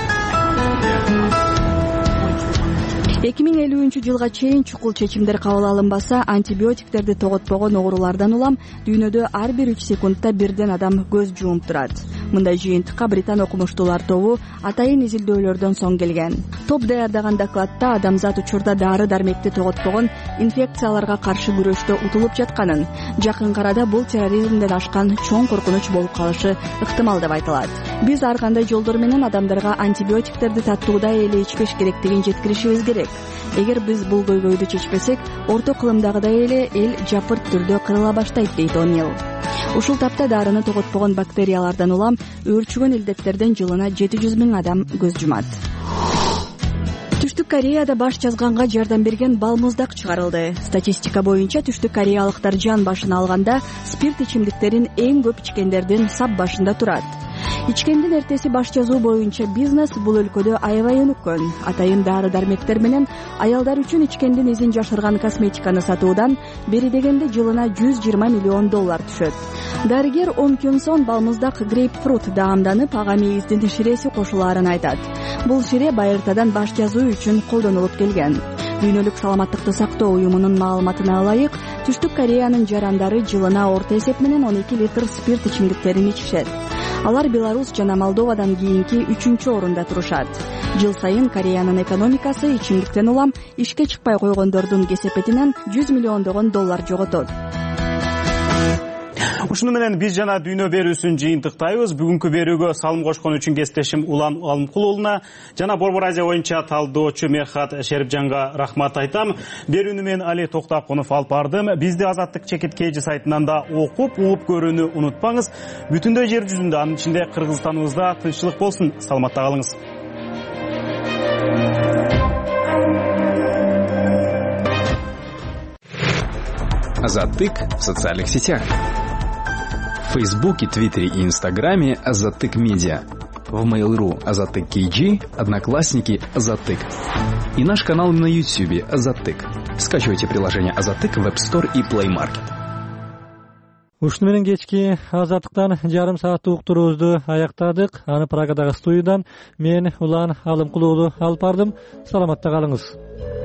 2050 жылга чейин чукул чечимдер кабыл алынбаса, антибиотиктерди тоготпогон оорулардан улам дүйнөдө ар бир 3 секундта бирден адам көз жумуп турат. Мындай жыйынтыкка Британ окумуштуулар тобу атайын изилдөөлөрдөн соң келген. Топ даярдаган докладта адамзат учурда дары-дармекти тоготпогон инфекцияларга каршы күрөштө утулуп жатканын, жакын арада бул терроризмден ашкан чоң коркунуч болуп калышы ыктымал деп айтылат. Биз ар кандай жолдор менен адамдарга антибиотиктерди таттуудай эле ичпеш керектигин жеткиришибиз керек. Эгер биз бул көйгөйдү чечпесек, орто кылымдагыдай эле эл жапырт түрдө кырыла баштайт, дейт О'Нил. Ушул тапта дарыны тоготпогон бактериялардан улам өөрчүгөн илдеттерден жылына 700 000 адам көз жумат. Түштүк Кореяда баш жазганга жардам берген балмуздак чыгарылды. Статистика боюнча Түштүк Кореялыктар жан башына алганда спирт ичимдиктерин эң көп ичкендердин сап башында турат. Ичкендин эртеси баш жазуу боюнча бизнес бул өлкөдө аябай өнүккөн. Атайын дары-дармектер менен аялдар үчүн ичкендин изин жашырган косметиканы сатуудан бери дегенде жылына $120 миллион түшөт. Дарыгер Ом Кюнсон балмуздак грейпфрут даамданып, ага мейиздин ширеси кошулаарын айтат. Бул шире байыртадан баш жазуу үчүн колдонулуп келген. Дүйнөлүк саламаттыкты сактоо уюмунун маалыматына ылайык, Түштүк Кореянын жарандары жылына орто эсеп менен 12 литр спирт ичимдиктерин ичишет. Алар Беларусь жана Молдовадан кийинки 3-орунда турушат. Жыл сайын Кореянын экономикасы ичимдиктен улам ишке чыкпай койгондордун кесепетинен $100 миллион жоготот. Ушуну менен биз жана дүйнө берүүсүн жыйынтыктайбыз. Бүгүнкү берүүгө салым кошкон үчүн кесиптешим Улан Алымкулуулуна жана Борбор Азия боюнча талдоочу Мерхат Шерипжанга рахмат айтам. Берүүнү мен Али Токтакунов алып бардым. Бизди Азаттык чекит KG сайтынан да окуп, угуп көрүүнү унутпаңыз. Бүтүндөй жер жүзүндө, анын ичинде Кыргызстаныбызда тынччылык болсун. Саламатта калыңыз. Азаттык в социальных сетях. В Фейсбуке, Твиттере и Инстаграме Азаттык Медиа. В Mail.ru Азаттык KG, Одноклассники Азаттык. И наш канал на YouTube Азаттык. Скачивайте приложение Азаттык в App Store и Play Market. Ушуну менен кечки Азаттыктан жарым сааттык уктуруубузду аяктадык. Аны Прагадагы студиядан мен Улан Алымкулуулу алып бардым. Саламатта калыңыз.